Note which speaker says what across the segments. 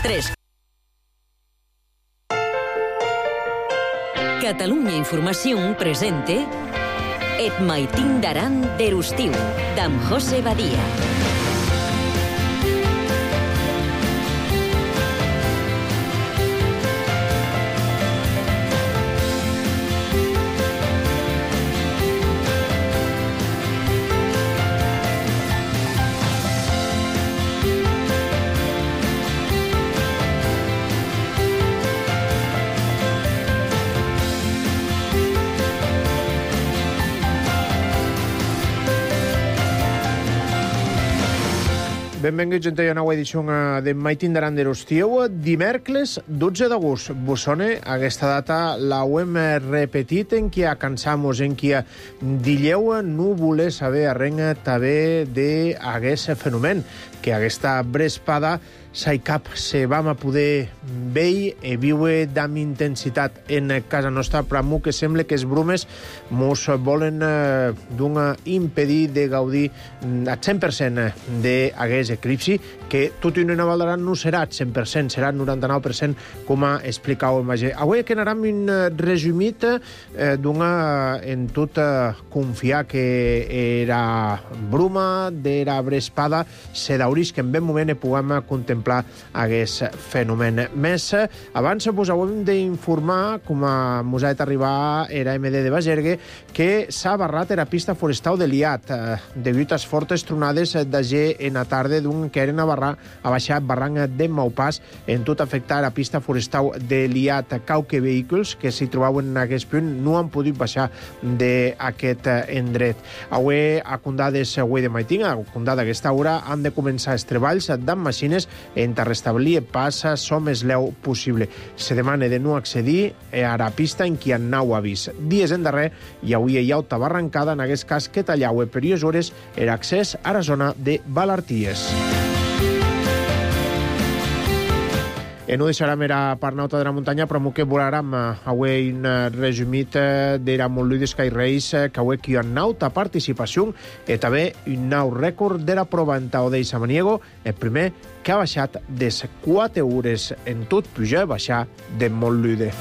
Speaker 1: 3. Catalunya Informació presente Et maitin d'aran d'Erustiu, d'en José Badia.
Speaker 2: Benvinguts a una nova edició de Maitin d'aran d'Erustiu. Dimecres 12 d'agost. Vos sona aquesta data? La hem repetit en qui cansamos, en qui dileu no voler saber arrenga també d'aquest fenomen, que aquesta brespada Saicap se vam a poder veure i viure amb intensitat en casa nostra, però que sembla que els brumes mos volen impedir de gaudir al 100% d'aquest eclipsi, que tot i una valdrà no serà al 100%, serà al 99%, com ha explicat el Magé. Avui que anarem un resumit en tot confiar que era bruma, d'era brespada, se daurís que en ben moment puguem contemplar aquest fenomen. Més, abans vos hem d'informar, com mos ha d'arribar era MD de Bagergue, que s'ha barrat la pista forestal de Liat, degut a les fortes tronades d'agé en la tarda d'un que eren a baixar barranc de Maupàs, en tot afectar la pista forestal de Liat. Cauque vehicles que s'hi trobaven en aquest punt no han pogut baixar d'aquest endret. Avui, a condades avui de maitin, a condada aquesta hora, han de començar els treballs d'en machines en restablir pas som més leu possible. Se demana de no accedir a la pista en qui en nau avís. Dies en darrer, i avui hi ha una barrancada en aquest cas que tallau per unes hores l'accés a la zona de Balarties. No deixarem era parnauta de la muntanya, però que volarem avui un resumit d'era Montluïdes que Reis, que avui hi ha nauta participació i també un nou rècord de la prova en Tao de Samaniego, el primer que ha baixat des 4 hores en tot pujar i baixar de Montluïdes.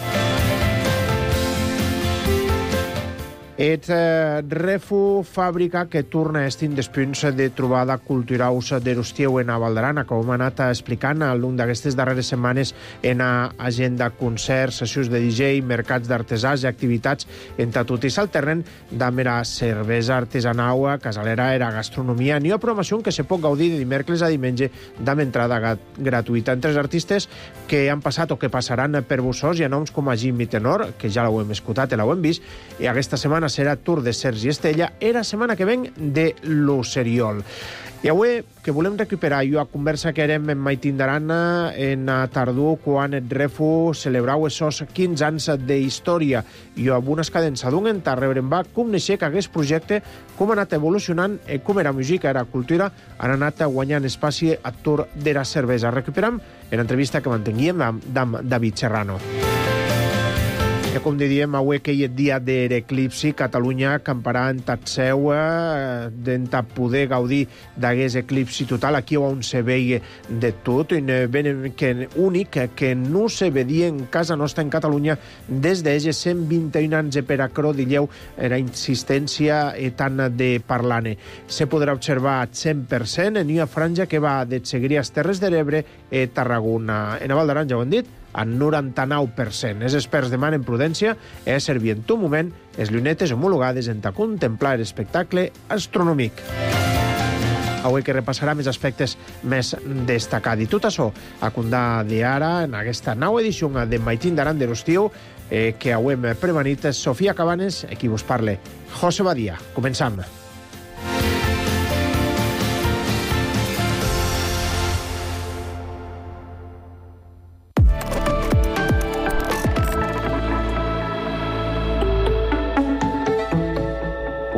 Speaker 2: Et refu fàbrica que torna a estin dels punts de trobada culturals d'Erustiu en Valdaran, que hem anat explicant a l'un d'aquestes darreres setmanes en agenda concerts, sessions de DJ, mercats d'artesans i activitats en tot i s'alternen d'amb era cervesa artesanal, casalera, era gastronomia, ni una programació que se pot gaudir de dimecres a diumenge d'amb entrada gratuïta. Entre els artistes que han passat o que passaran per Bussos hi ha noms com a Jimmy Tenor, que ja l'hem escoltat i l'hem vist, i aquesta setmana serà Tour de Sergi Estella, era setmana que ven de l'Oceriol. I avui que volem recuperar a conversa que érem en Maitin d'aran en tardor quan el Refu celebrau esos 15 anys d'història i amb unes cadences d'un entar rebrem va com neixer que aquest projecte, com ha anat evolucionant i com era música, era cultura, han anat guanyant espaci a Tour de la cervesa. Recuperam en l'entrevista que mantenguíem amb David Serrano. I com diem, avui que hi ha dia de l'eclipsi, Catalunya acamparà en tot seu d'enta poder gaudir d'aquest eclipsi total, aquí on se veia de tot, que únic que no se veia en casa nostra en Catalunya des d'ells 121 anys per a Crodilleu, era insistència tant de parlant. Se podrà observar al 100% en una franja que va de Segrià, Terres de l'Ebre i Tarragona. En Valdaran, ja ho hem dit, al 99%. Els experts demanen prudència i servir en tot moment les llunetes homologades en contemplar l'espectacle astronòmic. Avui que repassarà més aspectes més destacats. I tot això a condar d'ara en aquesta nova edició de Maitin d'aran d'Erustiu que avui hem prevenit Sofia Cabanes, qui vos parla, José Badia. Començam.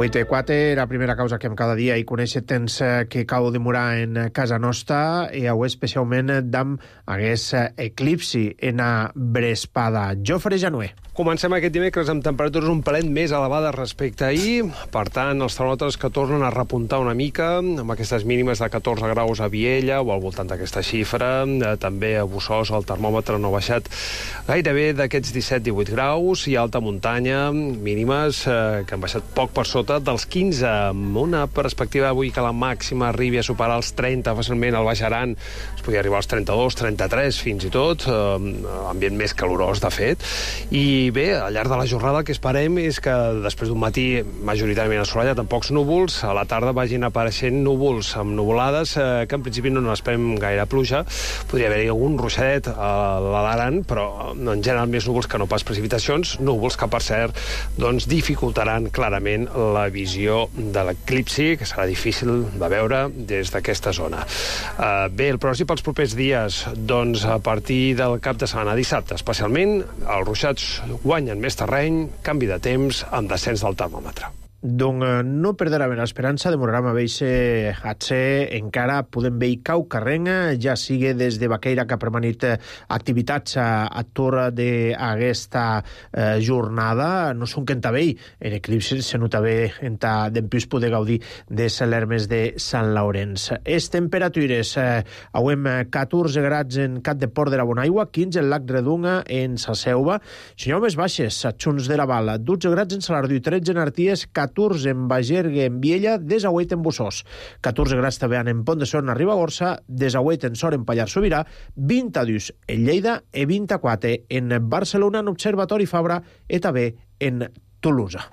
Speaker 2: 8-4, la primera causa que hem cada dia i conèixer temps que cau demorar en casa nostra i avui especialment d'am hagués eclipsi en a Brespada. Jofre Januer.
Speaker 3: Comencem aquest dimecres amb temperatures un pelet més elevades respecte a ahir. Per tant, els termòmetres que tornen a repuntar una mica, amb aquestes mínimes de 14 graus a Viella o al voltant d'aquesta xifra. També a Bossòs el termòmetre no ha baixat gairebé d'aquests 17-18 graus i alta muntanya, mínimes que han baixat poc per sota dels 15, amb una perspectiva avui que la màxima arribi a superar els 30 fàcilment al Baix Aran. Es podia arribar als 32, 33 fins i tot, ambient més calorós de fet. I bé, al llarg de la jornada el que esperem és que després d'un matí majoritàriament assolellat amb pocs núvols, a la tarda vagin apareixent núvols amb nuvolades que en principi no n'esperem gaire pluja. Podria haver-hi algun ruixadet a l'Aran, però en general més núvols que no pas precipitacions, núvols que per cert doncs dificultaran clarament la visió de l'eclipsi, que serà difícil de veure des d'aquesta zona. Bé, el pronòstic pels propers dies, doncs a partir del cap de setmana, dissabte especialment, els ruixats guanyen més terreny, canvi de temps, amb descens del termòmetre.
Speaker 2: Donc no perdrà l'esperança, demorarem a veixe Hatse, encara podem veure cau carrenga, ja sigui des de Baqueira que ha permanit activitats a torre d'aquesta jornada. No són que enta vell, en eclipsi se nota bé enta d'empius poder gaudir de l'Hermes de Sant Laurenç. Les temperatures, avem 14 grads en Cat de Port de la Bonaigua, 15 en Lac Redunga, en Sa Selva, senyors més baixes, a Xuns de la Val, 12 grads en Salardú, 13 en Arties, 14 en Bagergue, en Viella, 18 en Bossòs, 14 grads també en Pont de Son, a Ribagorça, 18 en Sort, en Pallars Sobirà, 22 en Lleida i 24 en Barcelona, en Observatori Fabra i també en Tolosa.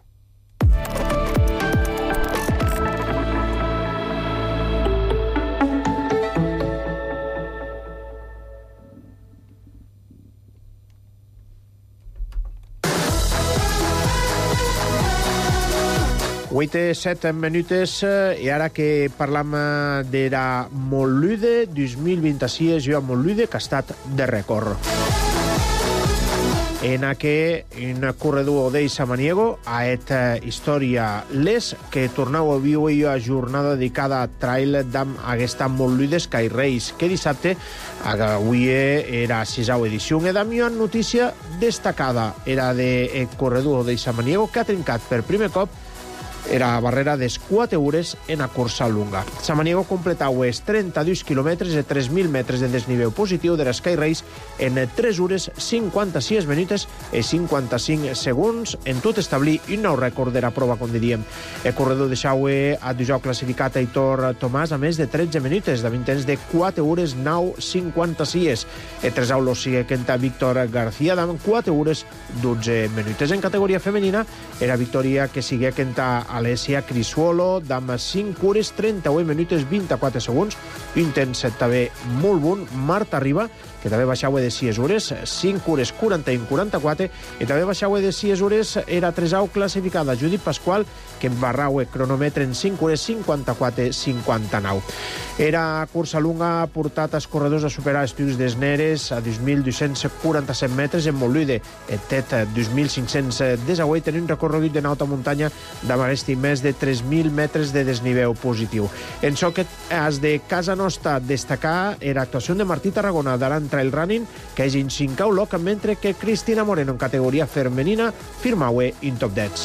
Speaker 2: Avui 7 minutes i ara que parlam de la Montlude 2026, jo a Montlude que ha estat de rècord. En un corredor de Samaniego a història les que tornau a viure a jornada dedicada a trail d'am aquesta Montlude Sky Race que dissabte avui era 6a edició. E d'am una notícia destacada era de corredor de Samaniego que ha trencat per primer cop era barrera des 4 hores en a cursa lunga. Samaniego completau els 32 quilòmetres de 3.000 metres de desnivell positiu de l'Sky Race en 3 hores 56 minuts i 55 segons, en tot establir un nou rècord de la prova, com diríem. El corredor de Xaue ha dijous classificat Aitor Tomàs a més de 13 minuts, de 20 temps de 4 hores 9.56. El tresaulo sigue Kenta Víctor García amb 4 hores 12 minuts. En categoria femenina era victòria que sigue Kenta Alessia Crisuolo, d'amb 5 hores 38 minuts 24 segons, un temps també molt bon. Marta Riba, que també baixava de 6 hores, 5 hores 41-44, i també baixava de 6 hores era tresau classificada Judit Pasqual, que embarrau cronòmetre en 5 hores 54-59. Era cursa lunga, ha portat els corredors a superar els tirs d'Esneres a 2.247 metres en Montlude, el TET 2.518 en un recorregut de alta muntanya d'amagesti més de 3.000 metres de desnivell positiu. En so que has de casa nostra destacar era actuació de Martí Tarragona d'Aran Trail Running, que és en 5è lloc, mentre que Cristina Moreno en categoria femenina firmau in top 10.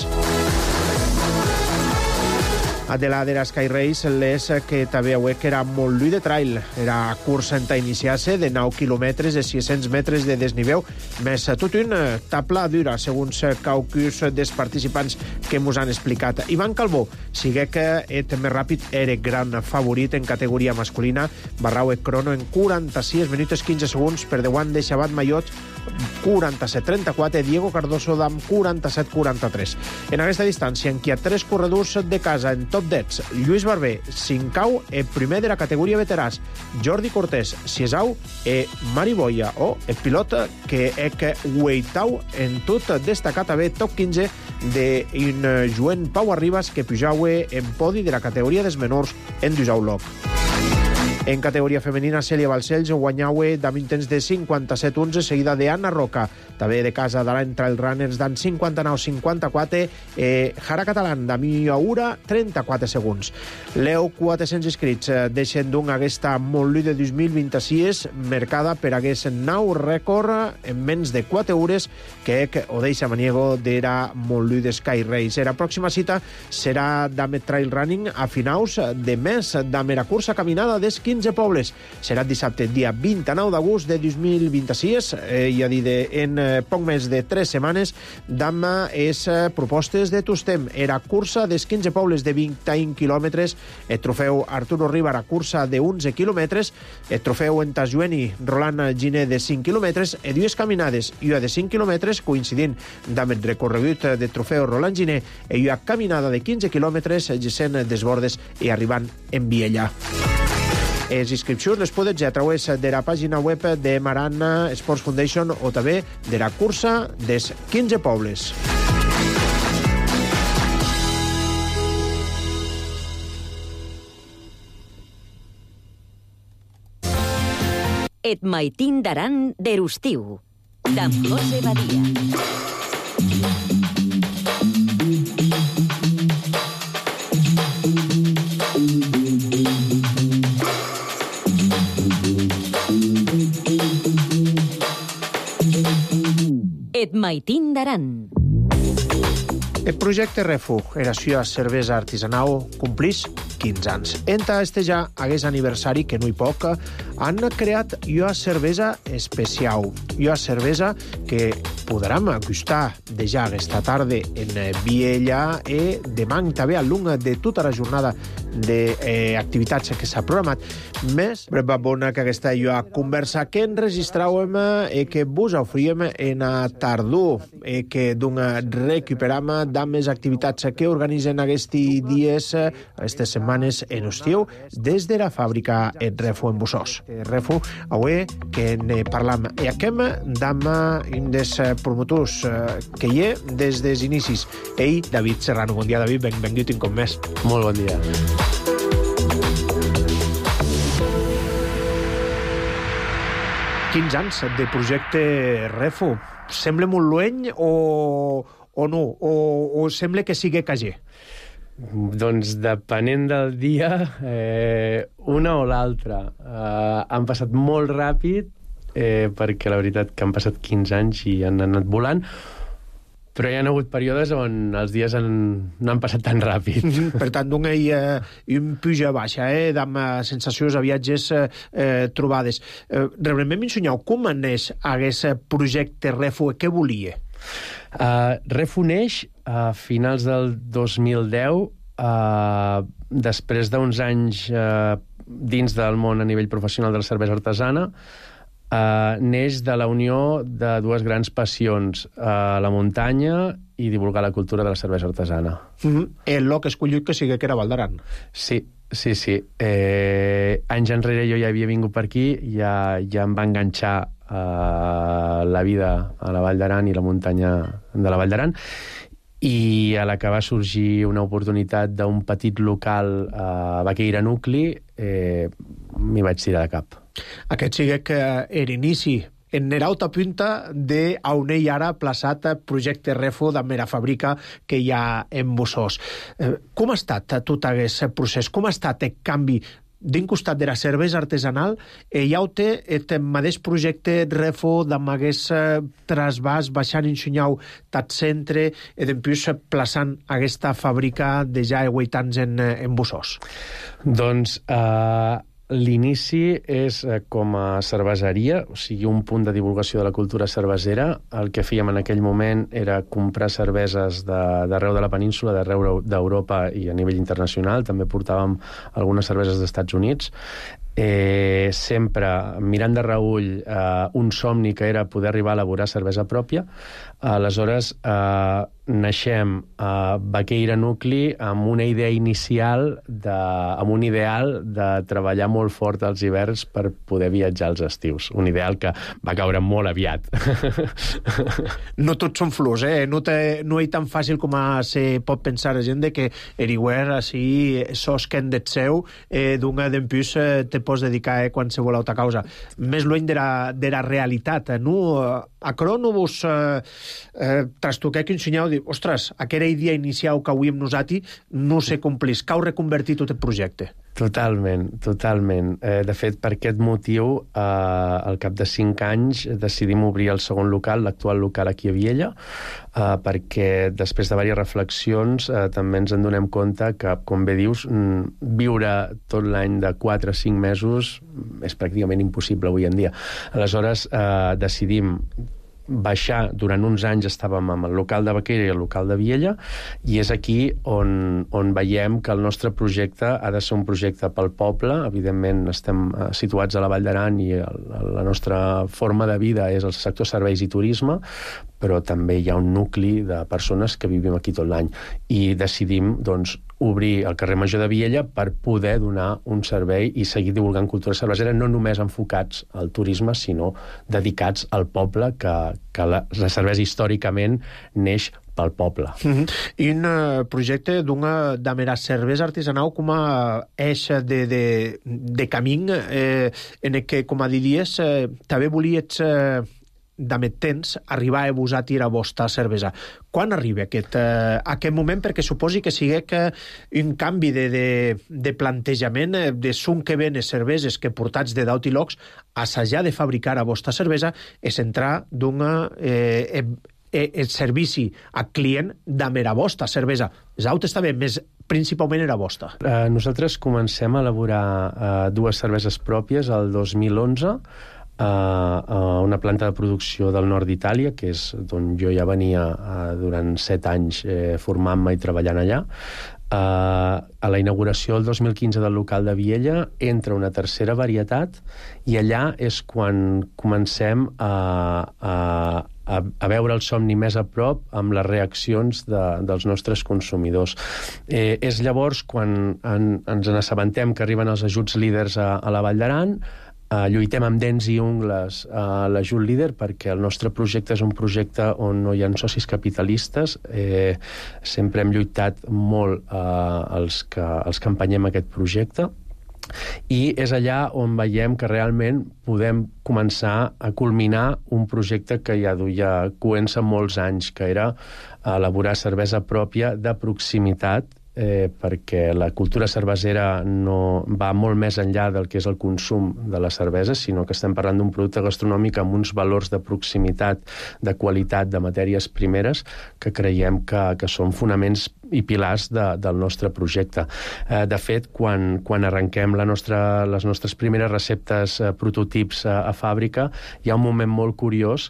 Speaker 2: A de la Sky Race, les que també avui que era Montlude Trail. Era cursa en iniciar-se de 9 quilòmetres de 600 metres de desnivell, més tot un tabla dura, segons caucus dels participants que mos han explicat. Ivan Calbó, sigue que el més ràpid era gran favorit en categoria masculina, barrau el crono en 46 minuts 15 segons per davant de Xabat Mayot, 47-34, Diego Cardoso d'am 47-43. En aquesta distància, en qui ha 3 corredors de casa en top 10, Lluís Barber, 5au, el primer de la categoria veterans, Jordi Cortés, 6au, i Mari Boia, o el pilot que és 8au en tot destacat també top 15 d'un Joan Pau Arribas que pujau en podi de la categoria dels menors en 12au lloc. En categoria femenina, Cèlia Balcells guanyaue amb intents de 57-11, seguida d'Anna Roca, també de casa de l'any Trail Runners, d'an 59-54, Jara Catalán, de Miaura, 34 segons. Leo 400 inscrits, deixen d'un aquesta Montluí de 2026, mercada per hagués nou rècord en menys de 4 hores, que ho deixa maniego d'era Montluí de Sky Race. La pròxima cita serà d'Amet Trail Running a finals de mes, d'Amera cursa caminada des 15 pobles. Serà dissabte, dia 29 d'agost de 2026, i a dir, en poc més de 3 setmanes, d'ama és propostes de Tustem. Era cursa des 15 pobles de 21 quilòmetres, el trofeu Arturo Rivara, cursa de 11 quilòmetres, el trofeu Entasjueni, Roland Giner, de 5 quilòmetres, i dues caminades, i una de 5 quilòmetres, coincidint amb el recorregut de trofeu Roland Giner, i una caminada de 15 quilòmetres, gessent Desbordes i arribant en Viella. Les inscripcions les podeu a través de la pàgina web de Marana Sports Foundation o també de la cursa des 15 pobles.
Speaker 1: Et maitin d'aran d'Erustiu, d'en José Badia. Et maitin d'aran.
Speaker 2: El projecte Refu, Eració a Cervesa Artisanal, complís 15 anys. Enta este ja hagués aniversari, que no hi poc, han creat una cervesa especial. Una cervesa que podrem gustar de ja aquesta tarda en Viella i demà també al llarg de tota la jornada d'activitats que s'ha programat. Més breva bona que aquesta una conversa que enregistràvem i que vos oferíem en a tardor i que recuperam de més activitats que organitzen aquests dies, aquestes setmanes en estiu, des de la fàbrica en Refu en Bussós. Refu, avui que ne parlam i aquem d'am un dels promotors que hi ha des dels inicis. Ell, David Serrano. Bon dia, David. Benvingut un cop més.
Speaker 4: Molt bon dia.
Speaker 2: Quins anys de projecte Refu? Sembla molt lueny o no? O sembla que sigui cager?
Speaker 4: Doncs depenent del dia, una o l'altra. Han passat molt ràpid, perquè la veritat que han passat 15 anys i han anat volant, però hi ha hagut períodes on els dies no han passat tan ràpid.
Speaker 2: Per tant, un puja-baixa, amb sensacions a viatges trobades. Realment m'ensenyeu com neix aquest projecte Refu? Què volia?
Speaker 4: Refu neix a finals del 2010, després d'uns anys dins del món a nivell professional de la cervesa artesana. Neix de la unió de dues grans passions, la muntanya i divulgar la cultura de la cervesa artesana.
Speaker 2: El lloc escollit que sigui que era Val d'Aran.
Speaker 4: Sí. Anys enrere jo ja havia vingut per aquí, ja em va enganxar la vida a la Vall d'Aran i la muntanya de la Vall d'Aran, i a la que va sorgir una oportunitat d'un petit local a Baqueira Nucli, m'hi vaig tirar de cap.
Speaker 2: Aquest sigui que era inici en l'alta punta d'on ell ara plaçat projecte Refu de mera fàbrica que hi ha en Bussós. Com ha estat tot aquest procés? Com ha estat el canvi d'un costat de la cervesa artesanal i ja ho té el mateix projecte Refu d'amb hagués trasbàs baixant en Xunyau tot centre i després plaçant aquesta fàbrica de ja 8 anys en Bussós?
Speaker 4: Doncs l'inici és com a cerveseria, o sigui, un punt de divulgació de la cultura cervesera. El que fèiem en aquell moment era comprar cerveses d'arreu de la península, d'arreu d'Europa i a nivell internacional. També portàvem algunes cerveses dels Estats Units. Sempre mirant de reüll un somni que era poder arribar a elaborar cervesa pròpia. Aleshores naixem a Baqueira Nucli amb una idea inicial, amb un ideal de treballar molt fort als hiverns per poder viatjar als estius. Un ideal que va caure molt aviat.
Speaker 2: No tots són flors, no és tan fàcil com se pot pensar la gent que l'hivern així sos que en det seu d'un d'empús te pots dedicar a qualsevol altra causa. Més lluny de la realitat. Aquerò no vos trastoqueu que ensenyeu, dir, ostres, aquella idea inicial que avui amb nosaltres no se complís. Cau reconvertir tot el projecte.
Speaker 4: Totalment. De fet, per aquest motiu, al cap de 5 anys decidim obrir el segon local, l'actual local aquí a Viella, perquè després de diverses reflexions també ens en donem compte que, com bé dius, viure tot l'any de 4 a 5 mesos és pràcticament impossible avui en dia. Aleshores, decidim baixar. Durant uns anys estàvem amb el local de Baquera i el local de Viella, i és aquí on veiem que el nostre projecte ha de ser un projecte pel poble. Evidentment estem situats a la Vall d'Aran i la nostra forma de vida és el sector serveis i turisme, però també hi ha un nucli de persones que vivim aquí tot l'any, i decidim, doncs, obrir el carrer Major de Viella per poder donar un servei i seguir divulgant cultura cervesera, no només enfocats al turisme, sinó dedicats al poble, que la cervesa històricament neix pel poble.
Speaker 2: I un projecte d'una cervesa artesanal com a eix de camí en què, com a diries, també volies d'amет temps arribar a vosaltres a vostra cervesa. Quan arriba aquest moment? Perquè suposi que sigui un canvi de plantejament de som que ven les cerveses que portats de daut i locs, assajar de fabricar a vostra cervesa és entrar el servici al client de la vostra cervesa. Zaut està bé, més principalment era vostra.
Speaker 4: Nosaltres comencem a elaborar 2 cerveses pròpies el 2011, a una planta de producció del nord d'Itàlia, que és d'on jo ja venia durant 7 anys formant-me i treballant allà. A la inauguració del 2015 del local de Viella entra una tercera varietat, i allà és quan comencem a veure el somni més a prop amb les reaccions dels nostres consumidors. És llavors quan ens n'assabentem que arriben els ajuts líders a la Vall d'Aran. Lluitem amb dents i ungles a l'ajut líder, perquè el nostre projecte és un projecte on no hi ha socis capitalistes. Sempre hem lluitat molt els que empenyem aquest projecte, i és allà on veiem que realment podem començar a culminar un projecte que ja duia coent-se molts anys, que era elaborar cervesa pròpia de proximitat, perquè la cultura cervesera no va molt més enllà del que és el consum de la cervesa, sinó que estem parlant d'un producte gastronòmic amb uns valors de proximitat, de qualitat, de matèries primeres, que creiem que són fonaments i pilars del nostre projecte. De fet, quan arrenquem les nostres primeres receptes, prototips a fàbrica, hi ha un moment molt curiós,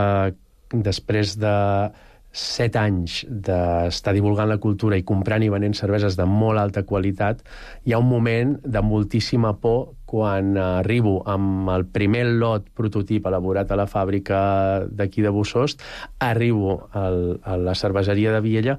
Speaker 4: després de 7 anys d'estar divulgant la cultura i comprant i venent cerveses de molt alta qualitat, hi ha un moment de moltíssima por quan arribo amb el primer lot prototip elaborat a la fàbrica d'aquí de Bossòst, arribo a la cerveseria de Viella,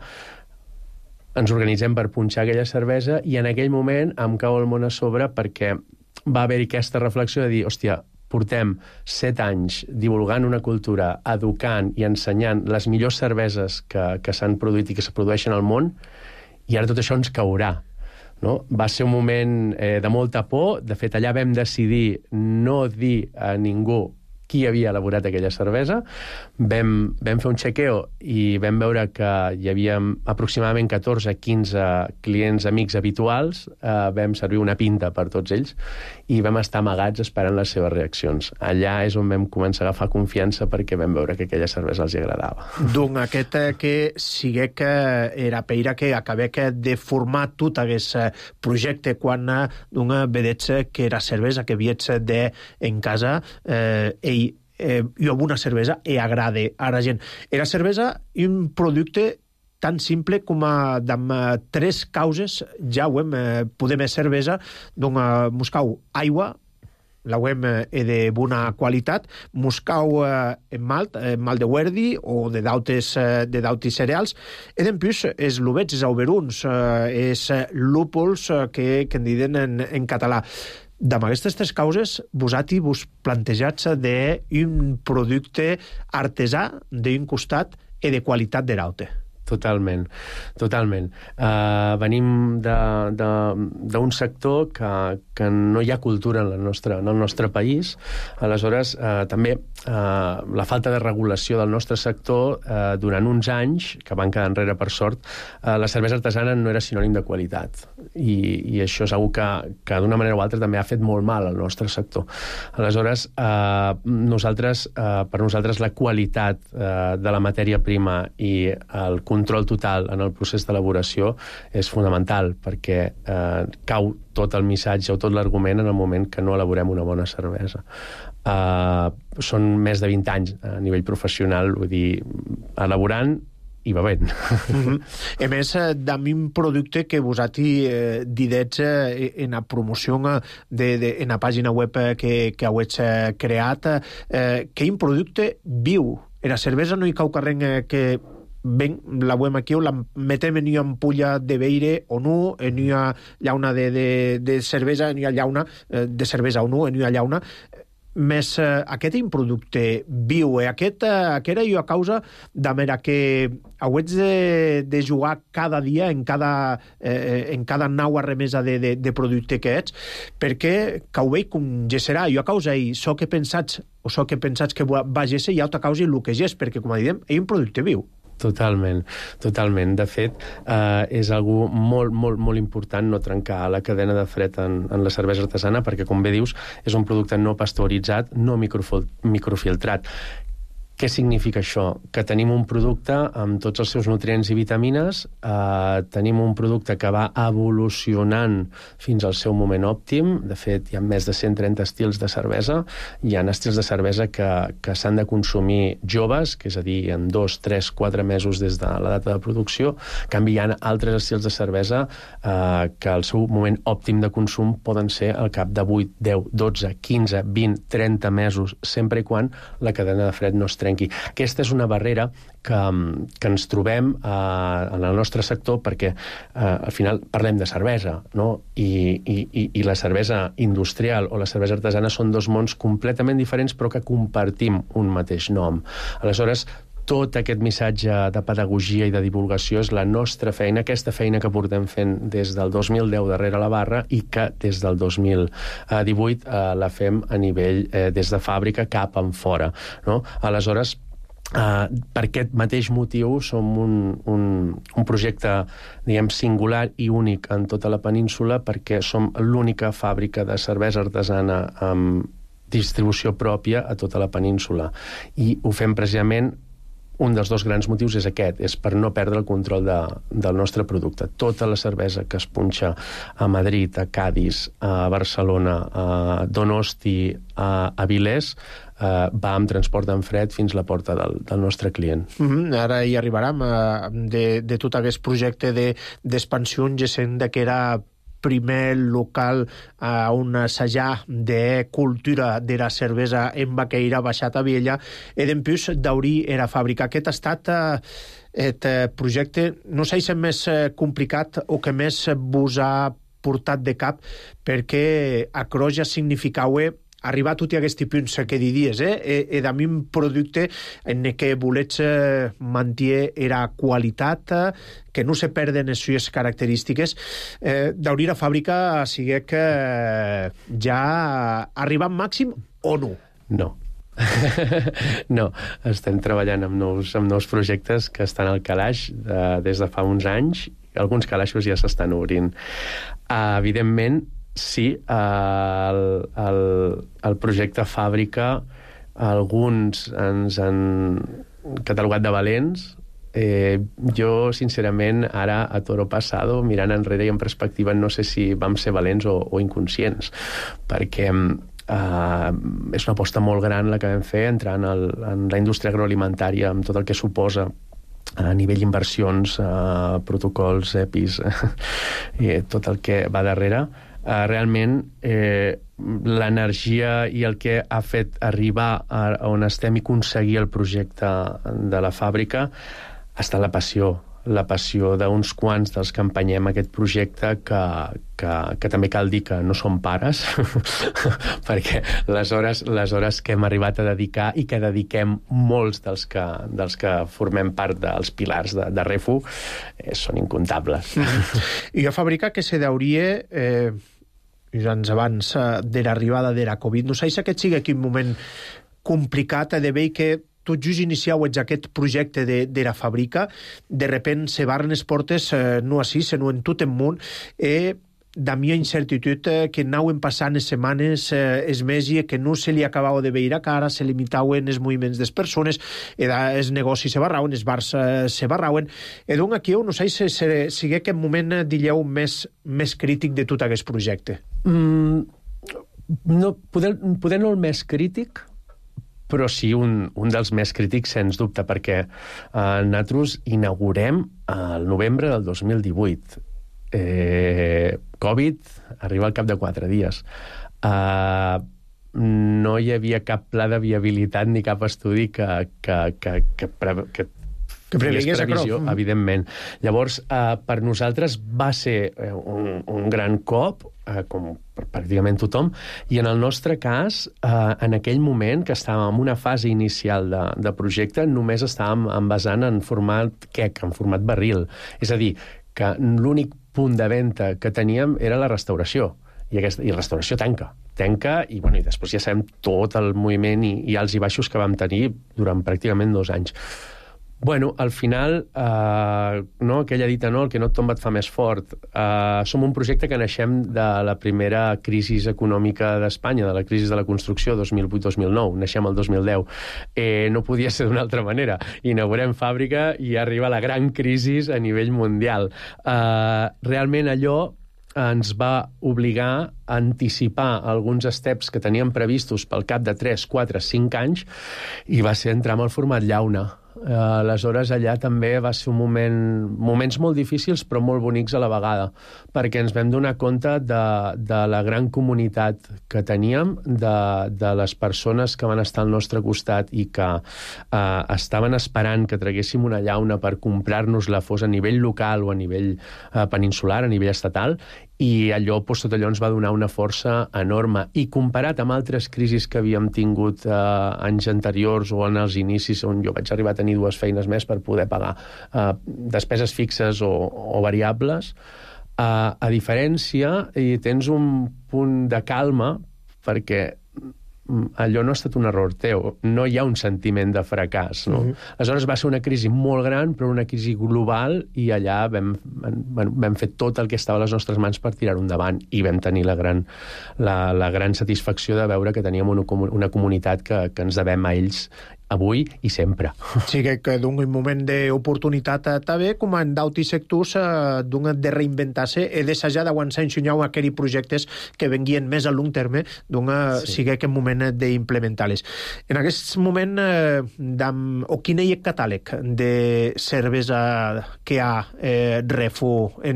Speaker 4: ens organitzem per punxar aquella cervesa, i en aquell moment em cau el món a sobre, perquè va haver-hi aquesta reflexió de dir, hòstia, portem 7 anys divulgant una cultura, educant i ensenyant les millors cerveses que s'han produït i que se produeixen al món, i ara tot això ens caurà. No? Va ser un moment de molta por. De fet, allà vam decidir no dir a ningú qui havia elaborat aquella cervesa. Vam fer un chequeo i vam veure que hi havia aproximadament 14-15 clients amics habituals. Vam servir una pinta per tots ells i vam estar amagats esperant les seves reaccions. Allà és on vam començar a agafar confiança, perquè vam veure que aquella cervesa els agradava.
Speaker 2: Donc aquest que sigue que era peira que acabé de formar tot aquest projecte quan vedets que era cervesa que viets en casa i amb una cervesa i agrade a la gent. Era cervesa i un producte tan simple com amb 3 causes ja ho hem, podem cervesa, doncs moscau aigua, la hem de bona qualitat, moscau en malt de Werdi o de dautes cereals, i després els luvets, els auberuns, els lúpols que en diuen en català. Amb aquestes 3 causes, vosaltres vos plantejats d'un producte artesà d'un costat i de qualitat de l'altre.
Speaker 4: Totalment. Venim d'un sector que no hi ha cultura en el nostre país. Aleshores, també la falta de regulació del nostre sector durant uns anys, que van quedar enrere per sort, la cervesa artesana no era sinònim de qualitat. I això és una que d'una manera o altra també ha fet molt mal al nostre sector. Aleshores, per nosaltres la qualitat de la matèria prima i el control total en el procés d'elaboració és fonamental, perquè cau tot el missatge o tot l'argument en el moment que no elaborem una bona cervesa. Són més de 20 anys a nivell professional, vull dir, elaborant i bevent.
Speaker 2: A més, damb un producte que vosati didets en la promoció en la pàgina web que hauets creat, que un producte viu. En la cervesa no hi cau carreng que ben la veiem aquí o la metem en una ampolla de beire o no, en una llauna de cervesa, en una llauna de cervesa o no, en una llauna. Més aquest és un producte viu, aquest era jo a causa de manera que hauets de jugar cada dia en cada nau arremesa de producte que ets, perquè que ho veig com gesserà, jo a causa i so que pensats que va gesser i altra causa i el que gés, perquè com diem, és un producte viu.
Speaker 4: Totalment. De fet, és algo molt, molt, molt important no trencar la cadena de fred en la cervesa artesana, perquè, com bé dius, és un producte no pasteuritzat, no microfiltrat. Què significa això? Que tenim un producte amb tots els seus nutrients i vitamines, tenim un producte que va evolucionant fins al seu moment òptim. De fet, hi ha més de 130 estils de cervesa. Hi ha estils de cervesa que s'han de consumir joves, que és a dir, en 2, 3, 4 mesos des de la data de producció. En canvi, hi ha altres estils de cervesa que el seu moment òptim de consum poden ser al cap de 8, 10, 12, 15, 20, 30 mesos, sempre i quan la cadena de fred no es trenqui. Aquesta és una barrera que ens trobem en el nostre sector perquè al final parlem de cervesa, no? I la cervesa industrial o la cervesa artesana són dos mons completament diferents però que compartim un mateix nom. Aleshores, tot aquest missatge de pedagogia i de divulgació és la nostra feina, aquesta feina que portem fent des del 2010 darrere la barra i que des del 2018 la fem a nivell des de fàbrica cap en fora, no? Aleshores, per aquest mateix motiu som un projecte, diguem, singular i únic en tota la península, perquè som l'única fàbrica de cervesa artesana amb distribució pròpia a tota la península. I ho fem precisament. Un dels dos grans motius és aquest, és per no perdre el control del nostre producte. Tota la cervesa que es punxa a Madrid, a Cádiz, a Barcelona, a Donosti, a Avilés, va amb transport en fred fins a la porta del nostre client.
Speaker 2: Ara hi arribarem de tot aquest projecte d'expansió, gesent que era primer local on assajar de cultura de la cervesa en Baqueira, baixat a Viella, i d'empús d'obrir era fàbrica. Aquest ha estat el projecte, no sé si és més complicat o que més vos ha portat de cap, perquè a Croix ja significava arribar a tots aquests punts que diries, i a mi un producte en què volets mantenir era qualitat, que no se perden les seves característiques, d'obrir la fàbrica sigui que ja arriba al màxim o no?
Speaker 4: No. No, estem treballant amb nous projectes que estan al calaix des de fa uns anys. Alguns calaixos ja s'estan obrint. Evidentment, sí, el projecte fàbrica, alguns ens han catalogat de valents. Jo, sincerament, ara, a toro passado, mirant enrere i en perspectiva, no sé si vam ser valents o inconscients, perquè és una aposta molt gran la que vam fer entrant en la indústria agroalimentària, amb tot el que suposa a nivell inversions, protocols, EPIs, i tot el que va darrere. Realment, l'energia i el que ha fet arribar a on estem i aconseguir el projecte de la fàbrica ha estat la passió, la passió d'uns quants dels que empenyem aquest projecte que també cal dir que no som pares perquè les hores que hem arribat a dedicar i que dediquem molts dels que formem part dels pilars de REFU són incomptables.
Speaker 2: I a Fabrica que se deuria abans de l'arribada de la Covid, no sé si aquest sigui un moment complicat de veure que tot just iniciauets aquest projecte de la Fabrica, de repent se barren les portes, no així, sinó en tot el món, d'amia incertitud que anaven passant les setmanes, els mesos, que no se li acabava de veure, que ara se limitaven els moviments de les persones, els negocis se barrauen, els bars se barrauen. Donc aquí, no sé si sigui aquest moment, digueu, més crític de tot aquest projecte.
Speaker 4: No, poder no el més crític, però sí un dels més crítics, sens dubte, perquè nosaltres inaugurem el novembre del 2018. Covid arriba al cap de 4 dies. No hi havia cap pla de viabilitat ni cap estudi que previsió, evidentment. Llavors, per nosaltres va ser un gran cop, com per pràcticament tothom, i en el nostre cas, en aquell moment, que estàvem en una fase inicial de projecte, només estàvem envasant en format quec, en format barril. És a dir, que l'únic punt de venda que teníem era la restauració, i la restauració tanca i després ja sabem tot el moviment i alts i baixos que vam tenir durant pràcticament 2 anys. Al final, aquella dita, el que no et tomba et fa més fort. Som un projecte que naixem de la primera crisi econòmica d'Espanya, de la crisi de la construcció, 2008-2009. Naixem el 2010. No podia ser d'una altra manera. Inaugurem fàbrica i arriba la gran crisi a nivell mundial. Realment allò ens va obligar a anticipar alguns steps que teníem previstos pel cap de 3, 4, 5 anys i va ser entrar en el format llauna. Aleshores, allà també va ser moments molt difícils però molt bonics a la vegada, perquè ens vam donar compte de la gran comunitat que teníem, de les persones que van estar al nostre costat i que estaven esperant que traguéssim una llauna per comprar-nos-la, fos a nivell local o a nivell peninsular, a nivell estatal, i tot allò ens va donar una força enorme. I comparat amb altres crisis que havíem tingut anys anteriors o en els inicis, on jo vaig arribar a tenir 2 feines més per poder pagar despeses fixes o variables, a diferència, i tens un punt de calma, perquè allò no ha estat un error teu, no hi ha un sentiment de fracàs, no? Aleshores va ser una crisi molt gran, però una crisi global, i allà vam fer tot el que estava a les nostres mans per tirar-ho endavant, i vam tenir la gran satisfacció de veure que teníem una comunitat que ens devem a ells avui i sempre.
Speaker 2: Sí, que d'un moment d'oportunitat també, com en d'altres sectors, d'un de reinventar-se, d'assajar d'aguançar enxunyau aquells projectes que venguien més a long terme, d'un sigui aquest moment d'implementar-les. En aquest moment, quin és el catàleg de cervesa que hi ha REFU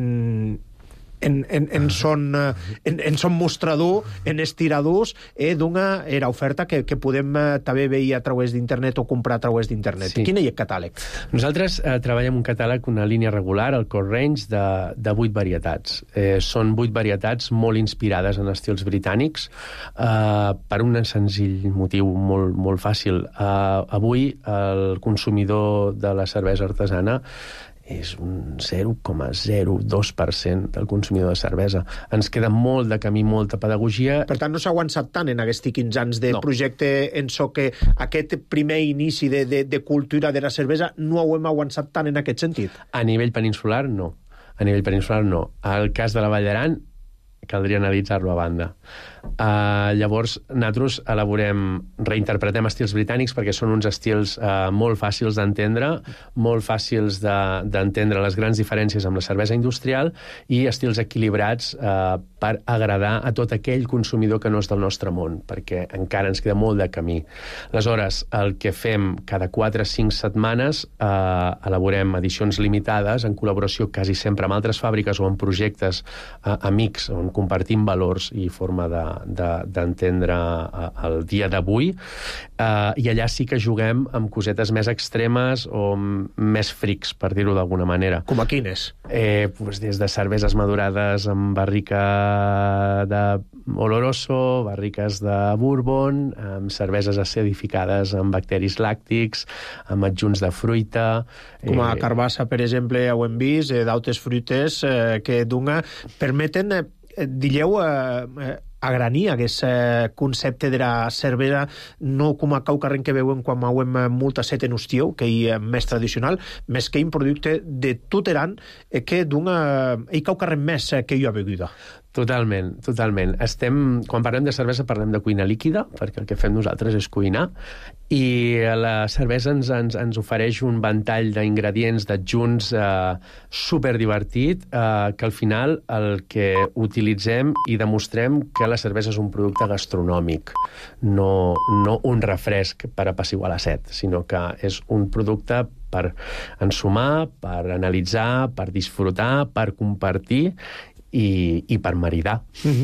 Speaker 2: en son mostrador, en estiradors, era oferta que podem també veure a través d'internet o comprar a través d'internet. Sí. Quin és el catàleg?
Speaker 4: Nosaltres treballem un catàleg, una línia regular, el core range, de 8 varietats. Són 8 varietats molt inspirades en estils britànics, per un senzill motiu molt fàcil. Avui el consumidor de la cervesa artesana és un 0,02% del consumidor de cervesa. Ens queda molt de camí, molta pedagogia.
Speaker 2: Per tant, no s'ha aguantat tant en aquests 15 anys de projecte en so que aquest primer inici de cultura de la cervesa no ho hem aguantat tant en aquest sentit?
Speaker 4: A nivell peninsular, no. Al cas de la Vall d'Aran, caldria analitzar-lo a banda. Llavors, nosaltres reinterpretem estils britànics perquè són uns estils molt fàcils d'entendre, molt fàcils d'entendre les grans diferències amb la cervesa industrial i estils equilibrats per agradar a tot aquell consumidor que no és del nostre món, perquè encara ens queda molt de camí. Aleshores, el que fem cada 4 o 5 setmanes, elaborem edicions limitades en col·laboració quasi sempre amb altres fàbriques o amb projectes amics on compartim valors i forma d'entendre el dia d'avui, i allà sí que juguem amb cosetes més extremes o més frics, per dir-ho d'alguna manera.
Speaker 2: Com a quines?
Speaker 4: Des de cerveses madurades amb barrica de Oloroso, barriques de Bourbon, amb cerveses acidificades amb bacteris làctics, amb adjunts de fruita...
Speaker 2: Com a carbassa, per exemple, ho hem vist, d'autes fruites que permeten, diríeu, agranir aquest concepte de la cervesa, no com a caucarren que veuen quan mauem molta set en hostieu, que hi és més tradicional, més que un producte de tot Aran que hi caucarren més que hi ha beguda.
Speaker 4: Totalment. Quan parlem de cervesa parlem de cuina líquida, perquè el que fem nosaltres és cuinar, i la cervesa ens ofereix un ventall d'ingredients, d'adjunts superdivertit, que al final el que utilitzem i demostrem que la cervesa és un producte gastronòmic, no un refresc per apaciguar la set, sinó que és un producte per ensumar, per analitzar, per disfrutar, per compartir i per maridar.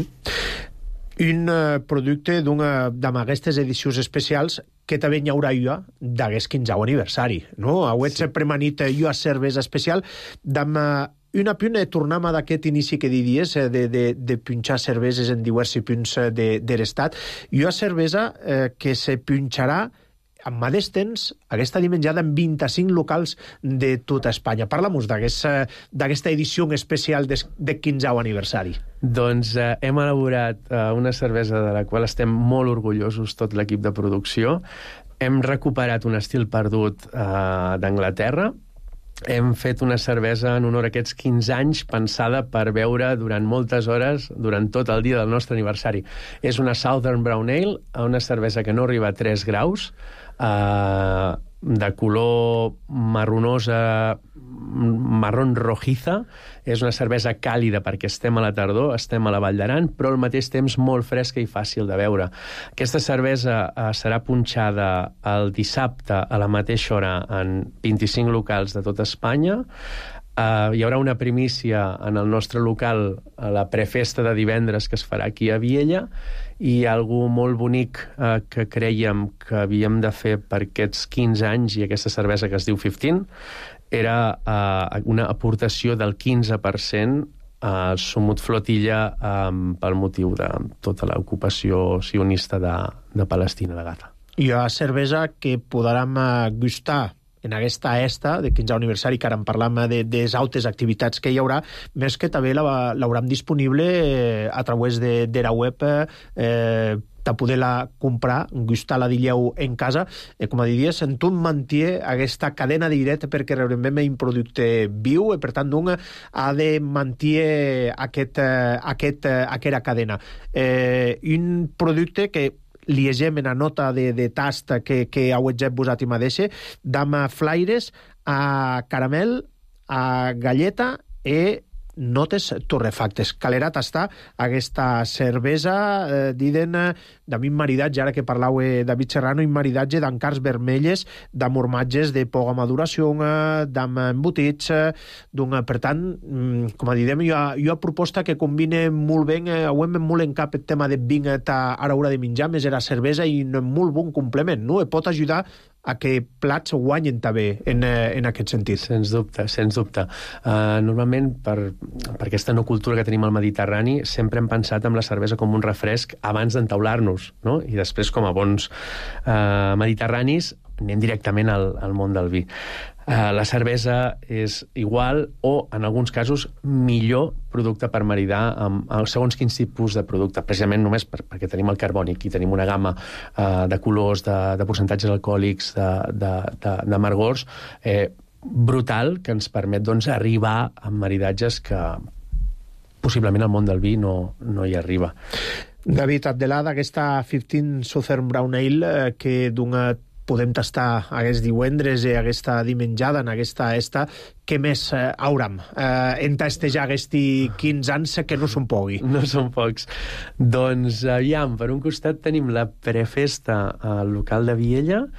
Speaker 2: Un producte d'aquestes edicions especials que també hi haurà d'aquest 15è aniversari, no? Avets premanit a cervesa especial una puna tornam a d'aquest inici que diries de punxar cerveses en diversos punts de l'estat, i una cervesa que se punxarà amb mateix temps, aquesta dimenjada en 25 locals de tota Espanya. Parla-nos d'aquesta edició especial de 15è aniversari.
Speaker 4: Doncs hem elaborat una cervesa de la qual estem molt orgullosos, tot l'equip de producció. Hem recuperat un estil perdut d'Anglaterra. Hem fet una cervesa en honor a aquests 15 anys pensada per beure durant moltes hores, durant tot el dia del nostre aniversari. És una Southern Brown Ale, una cervesa que no arriba a 3 graus, de color marrón rojiza. És una cervesa càlida perquè estem a la tardor, estem a la Vall d'Aran, però al mateix temps molt fresca i fàcil de beure. Aquesta cervesa serà punxada el dissabte a la mateixa hora en 25 locals de tota Espanya. Hi haurà una primícia en el nostre local a la prefesta de divendres que es farà aquí a Viella, i algo molt bonic que creiem que havíem de fer per aquests 15 anys i aquesta cervesa que es diu 15 era una aportació del 15% al Sumut Flotilla pel motiu de tota l'ocupació sionista de Palestina de Gaza.
Speaker 2: I una cervesa que podrem gustar en aquesta de 15è aniversari, que ara en parlam de les altres activitats que hi haurà, més que també l'hauran disponible a través de la web de poder-la comprar, gustar-la, digueu, en casa. Com a diries, en tu manté aquesta cadena directa perquè realment és un producte viu i per tant ha de mantenir aquesta cadena. Un producte que liegem en la nota de tast que heu posat i mateixa, d'ama flaires a caramel, a galleta i notes torrefactes. Calerà tastar aquesta cervesa, diden d'un maridatge, ara que parlau David Serrano, un maridatge d'encars vermelles, d'amormatges de poca maduració, d'embotits, per tant, com a didem, hi ha una proposta que combina molt bé, ho hem molt en cap el tema de vinc a l'hora de menjar, més era cervesa i un molt bon complement, no? Pot ajudar a que plats guanyen també en aquest sentit.
Speaker 4: Sens dubte. Normalment, per aquesta no cultura que tenim al Mediterrani, sempre hem pensat en la cervesa com un refresc abans d'entaular-nos, no? I després, com a bons mediterranis, anem directament al món del vi. La cervesa és igual o, en alguns casos, millor producte per maridar amb segons quins tipus de producte, precisament només perquè tenim el carbònic i tenim una gamma de colors, de percentatges alcohòlics, d'amargors, brutal, que ens permet arribar a maridatges que possiblement al món del vi no hi arriba.
Speaker 2: David Abdelà, d'aquesta 15 Southern Brown Ale que podem tastar aquest divendres i aquesta dimenjada en aquesta què més hauram en tastejar aquests 15 anys que no són pocs.
Speaker 4: No són pocs. Doncs, aviam, per un costat tenim la prefesta al local de Viella,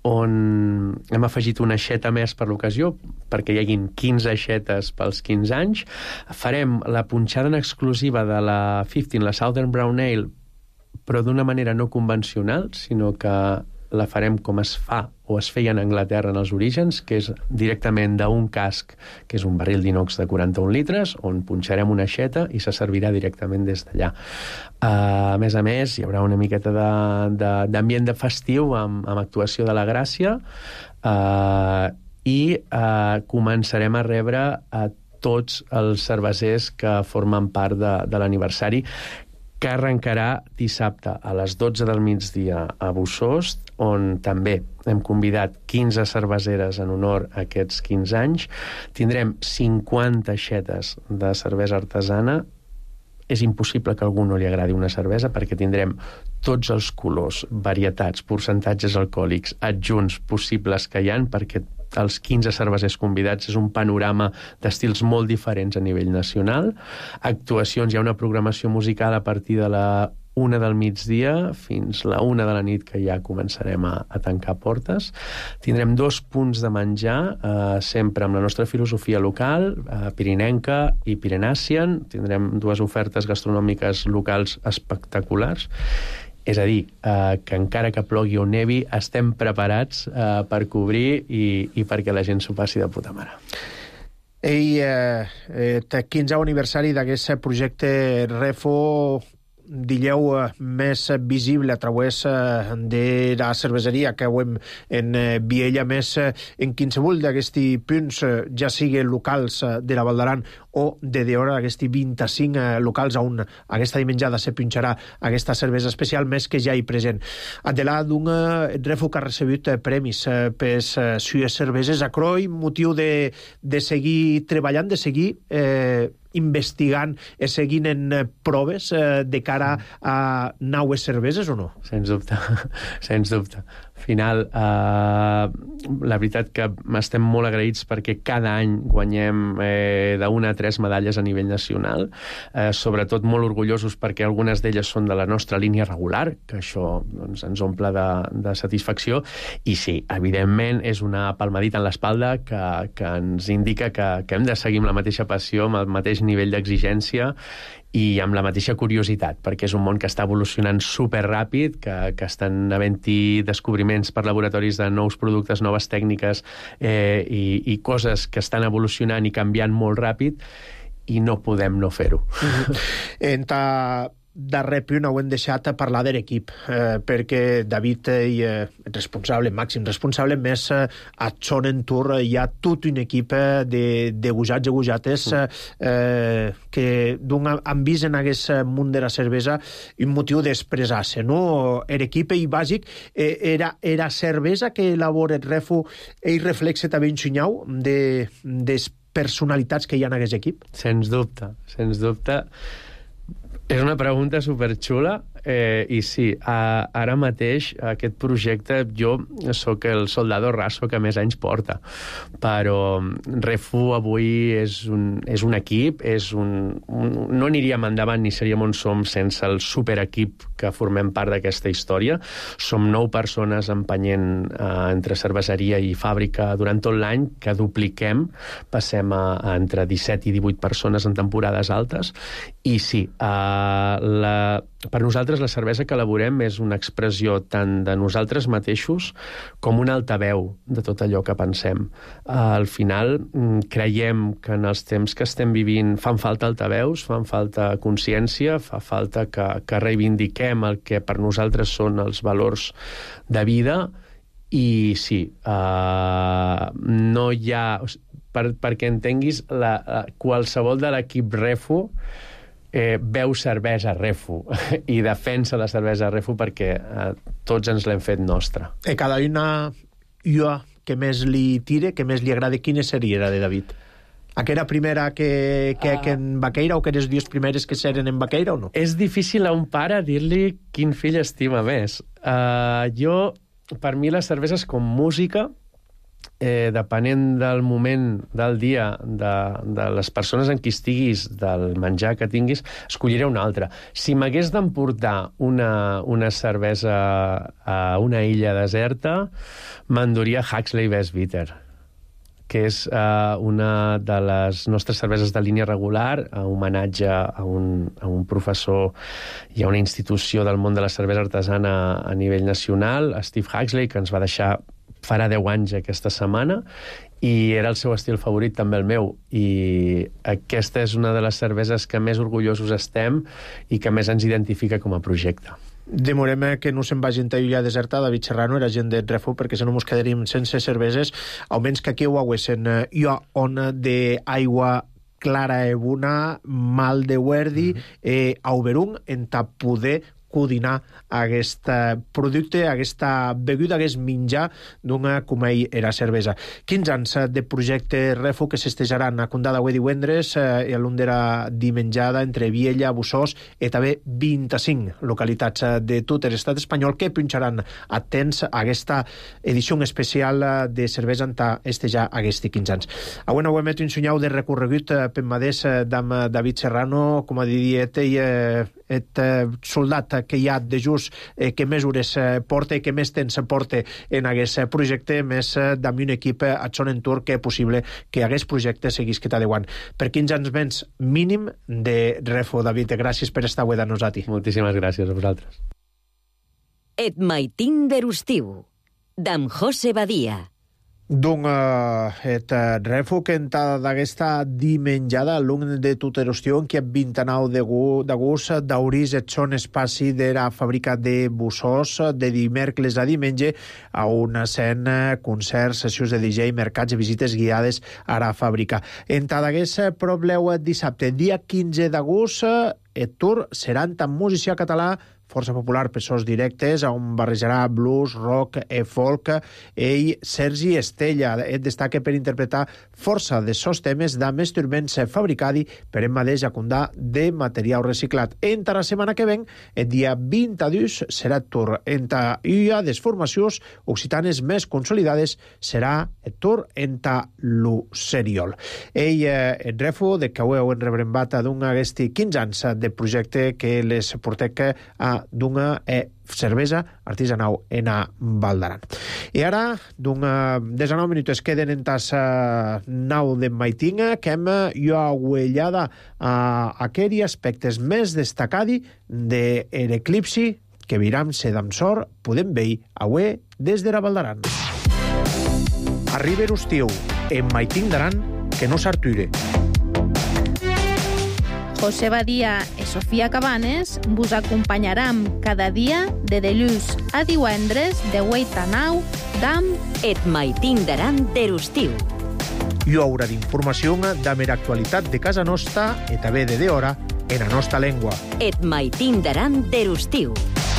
Speaker 4: on hem afegit una aixeta més per l'ocasió, perquè hi haguin 15 aixetes pels 15 anys. Farem la punxada en exclusiva de la 15, la Southern Brown Ale, però d'una manera no convencional, sinó que la farem com es fa o es feia en Anglaterra en els orígens, que és directament d'un casc, que és un barril d'inox de 41 litres, on punxarem una aixeta i se servirà directament des d'allà. A més, hi haurà una miqueta d'ambient de festiu amb actuació de la Gràcia, i començarem a rebre a tots els cervesers que formen part de l'aniversari, que arrencarà dissabte a les 12 del migdia a Bossòst, on també hem convidat 15 cerveseres en honor a aquests 15 anys. Tindrem 50 aixetes de cervesa artesana. És impossible que a algú no li agradi una cervesa, perquè tindrem tots els colors, varietats, percentatges alcohòlics, adjunts possibles que hi ha, perquè els 15 cervesers convidats és un panorama d'estils molt diferents a nivell nacional. Actuacions, hi ha una programació musical a partir de la 1 del migdia fins la 1 de la nit, que ja començarem a tancar portes. Tindrem 2 punts de menjar, sempre amb la nostra filosofia local, pirinenca i pirenàcian. Tindrem 2 ofertes gastronòmiques locals espectaculars. És a dir, que encara que plogui o nevi, estem preparats per cobrir i perquè la gent s'ho passi de puta mare.
Speaker 2: El 15è aniversari d'aquest projecte Refo, digueu, més visible a través de la cerveseria que ho hem en Viella, més en qualsevol d'aquests punts, ja sigui locals de la Val d'Aran o de Deora, aquests 25 locals on aquesta dimenjada se punxarà aquesta cervesa especial, més que ja hi present. Adelà d'un Refo que ha recebut premis per sues cerveses, acroi motiu de seguir treballant, de seguir investigant i seguint en proves de cara a noves cerveses, o no?
Speaker 4: Sens dubte, sens dubte. Al final, la veritat que estem molt agraïts perquè cada any guanyem d'1 a 3 medalles a nivell nacional, sobretot molt orgullosos perquè algunes d'elles són de la nostra línia regular, que això doncs, ens omple de satisfacció, i sí, evidentment és una palmadita en l'espalda que ens indica que hem de seguir amb la mateixa passió, amb el mateix nivell d'exigència i amb la mateixa curiositat, perquè és un món que està evolucionant superràpid, que estan havent-hi descobriments per laboratoris de nous productes, noves tècniques i coses que estan evolucionant i canviant molt ràpid, i no podem no fer-ho.
Speaker 2: En darrer punt ho hem deixat a parlar de l'equip, perquè David, responsable, màxim responsable, més a Son Entour hi ha tot un equip de gujats i gujates que han vist en aquest món de la cervesa un motiu d'expressar-se, no? L'equip, bàsic, era cervesa que elabora el Refo, reflexa també un senyal de personalitats que hi ha en aquest equip?
Speaker 4: Sens dubte, sens dubte. És una pregunta superxula, i sí, ara mateix aquest projecte, jo sóc el soldado raso que més anys porta, però Refo avui és un equip, no aniríem endavant ni seríem on som sense el superequip que formem part d'aquesta història. Som 9 persones empenyent entre cerveseria i fàbrica durant tot l'any, que dupliquem, passem a entre 17 i 18 persones en temporades altes, i sí, per nosaltres la cervesa que elaborem és una expressió tant de nosaltres mateixos com un altaveu de tot allò que pensem. Al final creiem que en els temps que estem vivint fan falta altaveus, fan falta consciència, fa falta que reivindiquem el que per nosaltres són els valors de vida, i sí, no hi ha... Perquè entenguis, qualsevol de l'equip Refo veu cervesa Refo i defensa la cervesa Refo perquè tots ens l'hem fet nostra.
Speaker 2: Cada una que més li tire, que més li agrada, quina seria la de David? Aquella primera que en Baqueira, o aquelles 2 primeres que seren en Baqueira, o no?
Speaker 4: És difícil a un pare dir-li quin fill estima més. Per mi la cervesa és com música, depenent del moment del dia, de les persones en qui estiguis, del menjar que tinguis, escolliré una altra. Si m'hagués d'emportar una cervesa a una illa deserta, m'enduria Huxley Best Bitter, que és una de les nostres cerveses de línia regular, a homenatge a un professor i a una institució del món de la cervesa artesana a nivell nacional, Steve Huxley, que ens va deixar farà 10 anys aquesta setmana, i era el seu estil favorit, també el meu, i aquesta és una de les cerveses que més orgullosos estem i que més ens identifica com a projecte.
Speaker 2: Demorem que no se'n vagin a illa deserta. David Serrano era gent de Refu, perquè si no mos quedaríem sense cerveses, almenys que aquí ho haguessin jo on d'aigua clara e bona, mal de huerdi, auberung, en ta poder coordinar aquest producte, aquesta beguda, aquest menjar d'una com ell era cervesa. 15 anys de projecte Refu que s'estejaran a Condada avui divendres i a l'undera dimenjada entre Viella, Bussós i també 25 localitats de tot l'estat espanyol que punxaran atents a aquesta edició especial de cervesa en estejar aquests 15 anys. Avui no ho emet un senyal de recorregut penmadès d'amb David Serrano, com a dit et soldat que hi ha de just que mesures porta i que més temps porta en aquest projecte, més d'amb un equip a son entorn que és possible que aquest projecte seguís que t'adeuant. Per 15 anys menys mínim de Refu. David, gràcies per estar avui de nosaltres.
Speaker 4: Moltíssimes gràcies a vosaltres.
Speaker 1: Et maitin d'Erustiu, d'en José Badia.
Speaker 2: Donc, et Refu que d'aquesta dimenjada l'un de tot Erustiu en qui 29 d'agost d'aurís et son espaci de la fàbrica de Bussós de dimecres a diumenge a una escena, concerts, sessions de DJ, mercats i visites guiades a la fàbrica. En d'aquest probleu dissabte, dia 15 d'agost, el tour serà amb música català força popular per sos directes, on barrejarà blues, rock i folk. Ell, Sergi Estella, et destaca per interpretar força de sos temes d'amb instruments fabricadi per ell mateix a Condà de material reciclat. Entre la setmana que ven, el dia 22, serà tour. Entre una de les formacions occitanes més consolidades serà el tour entre l'Uceriol. Ell, en Refu, de que ho en rebrembat d'un d'aquests 15 anys de projecte que les portec a d'una cervesa artesanal en a Val d'Aran. I ara, d'una 19 minuts queden en tas nau de Maitinga, que hem jo aguellada a aquells aspectes més destacadi de l'eclipsi que viram se d'amsor podem veure avui des de la Val d'Aran. Arriba Erustiu, en Maiting d'Aran, que no s'arture.
Speaker 5: José Badia i Sofia Cabanes vos acompanyaram cada dia de dilluns a divendres de 8 a 9 d'amb
Speaker 1: Et maitin d'Aran d'Erustiu.
Speaker 2: I haurà d'informació de mera actualitat de casa nostra i també de hora en la nostra llengua.
Speaker 1: Et maitin d'Aran d'Erustiu.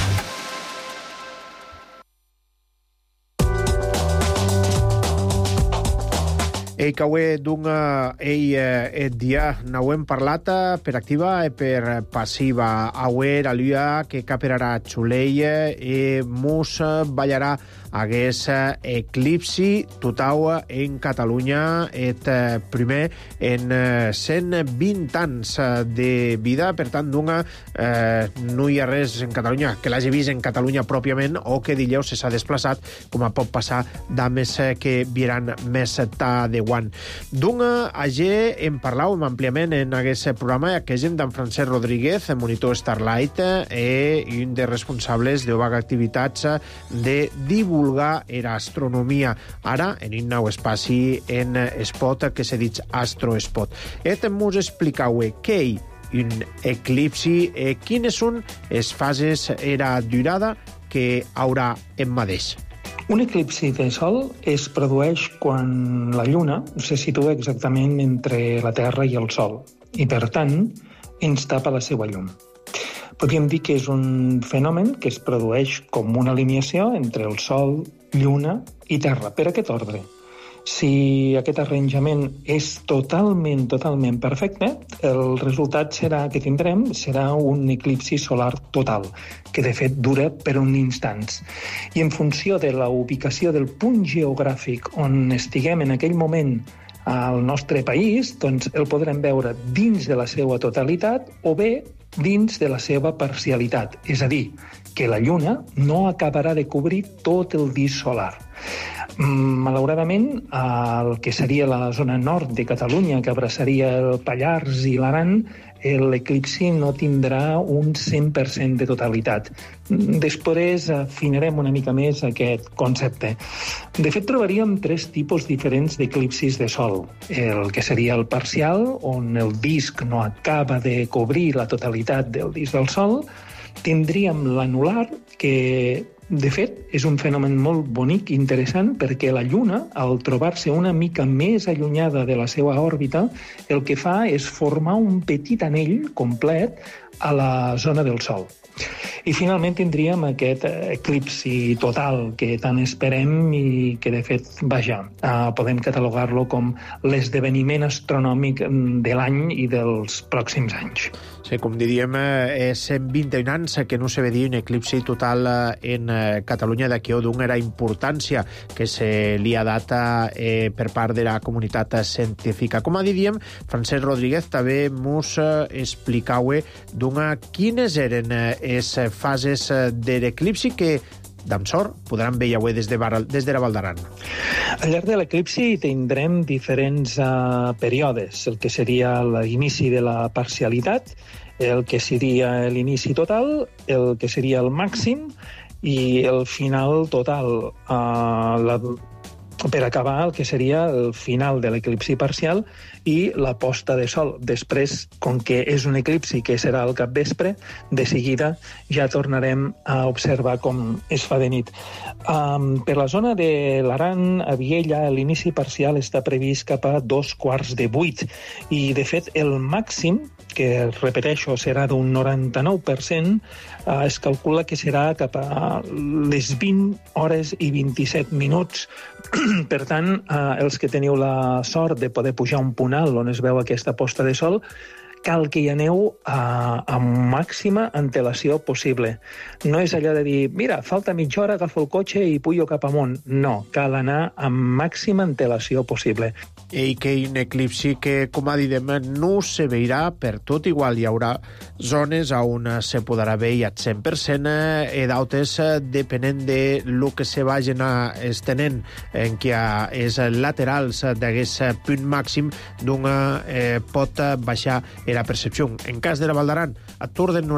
Speaker 2: Ei, que avui d'una dia n'hem parlat per activa i per passiva. Avui la llua que caperarà Xuleia i mos ballarà hagués eclipsi total en Catalunya et primer en 120 anys de vida. Per tant, d'una no hi ha res en Catalunya que l'hagi vist en Catalunya pròpiament o que dilleu se s'ha desplaçat, com pot passar dames que viran més tard de guant. D'una ayer en parlàvem àmpliament en aquest programa que és d'en Francesc Rodríguez, monitor Starlight i un dels responsables d'Ovaga Activitats de divulgar l'astronomia. Ara, en un nou espaci en Spot que s'ha dit Astrospot. Et mos explicau què hi un eclipsi, quines són les fases i la durada que haurà en mateix.
Speaker 6: Un eclipsi de sol es produeix quan la Lluna se situa exactament entre la Terra i el Sol i, per tant, ens tapa la seva llum. Podríem dir que és un fenomen que es produeix com una alineació entre el Sol, Lluna i Terra, per aquest ordre. Si aquest arranjament és totalment perfecte, el resultat que tindrem serà un eclipsi solar total, que de fet dura per un instants. I en funció de la ubicació del punt geogràfic on estiguem en aquell moment al nostre país, doncs el podrem veure dins de la seva totalitat o bé dins de la seva parcialitat. És a dir, que la Lluna no acabarà de cobrir tot el disc solar. Malauradament, el que seria la zona nord de Catalunya, que abraçaria el Pallars i l'Aran, l'eclipsi no tindrà un 100% de totalitat. Després afinarem una mica més aquest concepte. De fet, trobaríem 3 tipus diferents d'eclipsis de Sol. El que seria el parcial, on el disc no acaba de cobrir la totalitat del disc del Sol. Tindríem l'anular, que de fet és un fenomen molt bonic i interessant perquè la Lluna, al trobar-se una mica més allunyada de la seva òrbita, el que fa és formar un petit anell complet a la zona del Sol. I finalment tindríem aquest eclipsi total que tant esperem i que, de fet, podem catalogar-lo com l'esdeveniment astronòmic de l'any i dels pròxims anys.
Speaker 2: Sí, com diríem, és 121 anys que no se veia un eclipsi total en Catalunya, d'aquí d'una importància que se li ha dat per part de la comunitat científica. Com diríem, Francesc Rodríguez també ens explicava quines eren les fases de l'eclipsi que, d'am sort, podran veure avui des de la Val d'Aran.
Speaker 6: Al llarg de l'eclipsi tindrem diferents períodes, el que seria l'inici de la parcialitat, el que seria l'inici total, el que seria el màxim i el final total. Per acabar, el que seria el final de l'eclipsi parcial i la posta de sol. Després, com que és un eclipsi que serà al capvespre, de seguida ja tornarem a observar com es fa de nit. Per la zona de l'Aran, a Viella, l'inici parcial està previst cap a 7:45 i, de fet, el màxim, que, repeteixo, serà d'un 99%, es calcula que serà cap a les 20:27. Per tant, els que teniu la sort de poder pujar un punt alt on es veu aquesta posta de sol, cal que hi aneu amb màxima antelació possible. No és allò de dir, mira, falta mitja hora, agafo el cotxe i pujo cap amunt. No, cal anar amb màxima antelació possible.
Speaker 2: I que un eclipsi que, com direm, no se veurà per tot igual. Hi haurà zones on se podrà veure al 100% i d'altres, depenent de lo que se vagin estenent en què és laterals d'aquest punt màxim, pot baixar la percepció. En cas de la Val d'Aran, atur del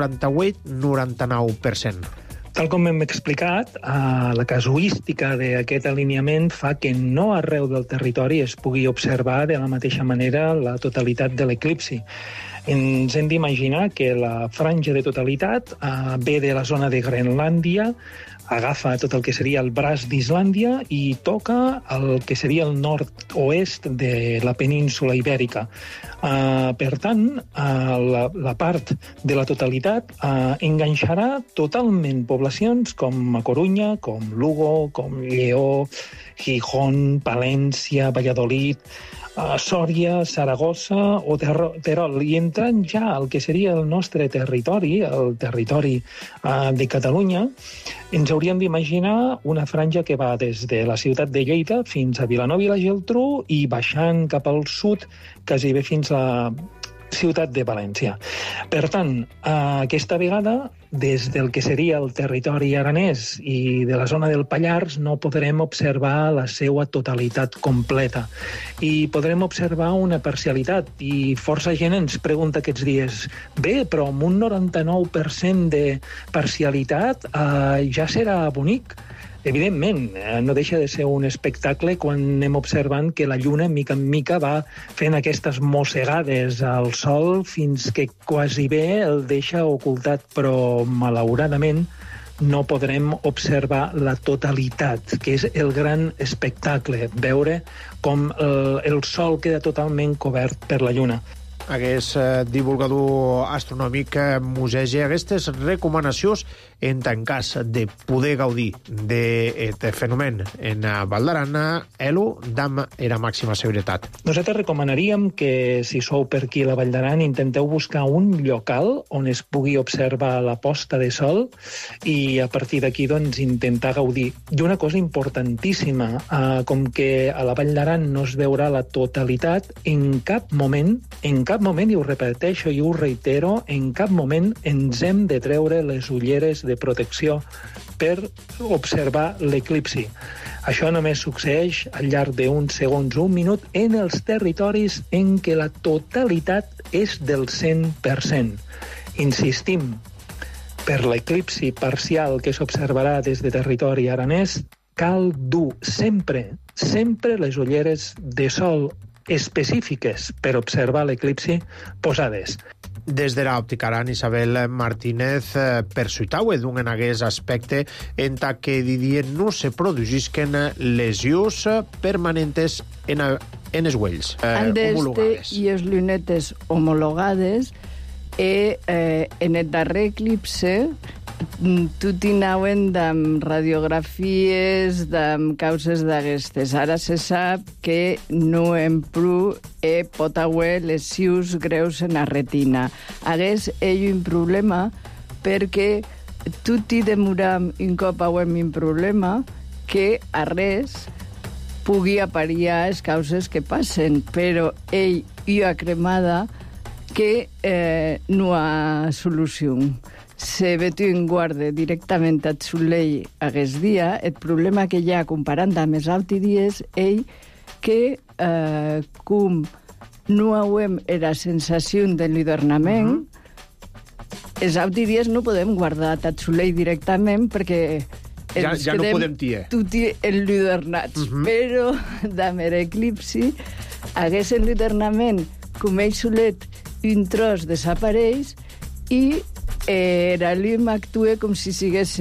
Speaker 2: 98-99%.
Speaker 6: Tal com hem explicat, la casuística d'aquest alineament fa que no arreu del territori es pugui observar de la mateixa manera la totalitat de l'eclipsi. Ens hem d'imaginar que la franja de totalitat ve de la zona de Grenlàndia, agafa tot el que seria el braç d'Islàndia i toca el que seria el nord-oest de la península Ibèrica. Per tant, la part de la totalitat enganxarà totalment poblacions com a Corunya, com Lugo, com Lleó, Gijón, Palència, Valladolid, Sòria, Saragossa o Terol. I entrant ja al que seria el nostre territori, el territori de Catalunya, ens hauríem d'imaginar una franja que va des de la ciutat de Lleida fins a Vilanova i la Geltrú i baixant cap al sud, quasi bé fins a la ciutat de València. Per tant, aquesta vegada, des del que seria el territori aranès i de la zona del Pallars, no podrem observar la seva totalitat completa. I podrem observar una parcialitat. I força gent ens pregunta aquests dies, bé, però amb un 99% de parcialitat ja serà bonic. Evidentment, no deixa de ser un espectacle quan anem observant que la Lluna, mica en mica, va fent aquestes mossegades al Sol fins que quasi bé el deixa ocultat, però malauradament no podrem observar la totalitat, que és el gran espectacle, veure com el Sol queda totalment cobert per la Lluna.
Speaker 2: Aquest divulgador astronòmic museja aquestes recomanacions en cas de poder gaudir d'aquest fenomen en Val d'Aran, elo d'am era màxima seguretat.
Speaker 6: Nosaltres recomanaríem que, si sou per aquí a la Vall d'Aran, intenteu buscar un local on es pugui observar la posta de sol i a partir d'aquí doncs, intentar gaudir. I una cosa importantíssima, com que a la Vall d'Aran no es veurà la totalitat, en cap moment, i ho repeteixo i ho reitero, en cap moment ens hem de treure les ulleres de protecció per observar l'eclipsi. Això només succeeix al llarg d'uns segons, un minut, en els territoris en què la totalitat és del 100%. Insistim, per l'eclipsi parcial que s'observarà des de territori aranès, cal dur sempre les ulleres de sol específiques per observar l'eclipsi posades.
Speaker 2: Des de l'Òptica Aran, Isabel Martínez, persuitaue d'un aguest aspecte en que didien no se produsisquen lesions permanentes en els uells homologades.
Speaker 7: I les llunetes homologades en el darrer eclipse tot hi anaven amb radiografies, amb causes d'aquestes. Ara se sap que no en pru pot haver lesions greus en la retina. Hagués un problema perquè tot hi demoram un cop haguem un problema que a res pugui apariar les causes que passen, però ell hi ha cremada que no hi ha solució. Se vetu en guarda directament al soleil aquest dia, el problema que hi ha comparant amb els altres dies és que com no hauem la sensació de l'hivernament, els altres dies no podem guardar al soleil directament perquè
Speaker 2: ja no podem tiar.
Speaker 7: Tot l'hivernats. Però amb l'eclipsi hagués l'hivernament com ell solet un tros desapareix i la llum actua com si sigués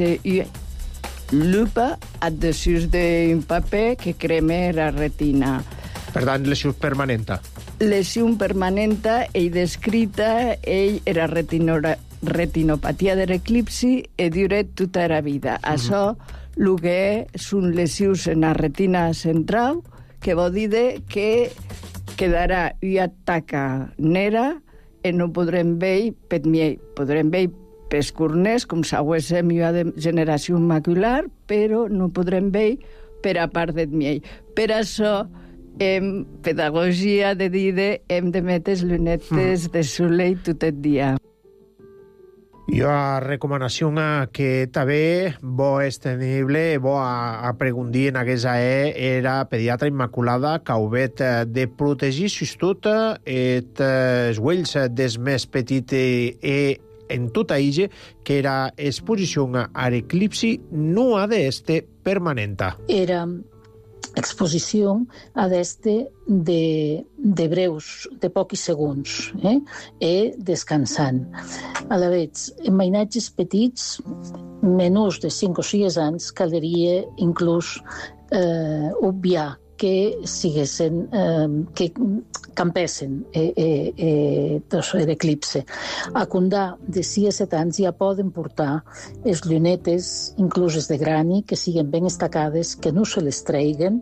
Speaker 7: lupa adhesius d'un paper que crema la retina.
Speaker 2: Per tant, lesió permanenta.
Speaker 7: Lesió permanenta, ell descrita, ell era retinopatia de l'eclipsi i dura tota la vida. Això, el que són lesions en la retina central, que vol dir que quedarà una taca nera i no podrem veure per miell. Podrem veure pels corners, com si haguéssim una degeneració macular, però no podrem veure per a part del miell. Per això, en pedagogia de dir hem de metre les llunetes de soleil tot el dia.
Speaker 2: I una recomanació que també bo és tenible, bo a preguntar en aquesta era pediatra immaculada que hauvet de protegir tot els uells des més petit en tota illa que era exposició a l'eclipsi no ha d'este permanenta.
Speaker 8: Era exposició a d'este de breus, de pocs segons, descansant. Alavetz, en mainatges petits, menys de 5 o 6 anys, caldria inclús obviar que siguessin, que campessin l'eclipse. A condar de 6 a 7 anys ja poden portar les llunetes, incluses de grani, que siguen ben estacades, que no se les treiguen,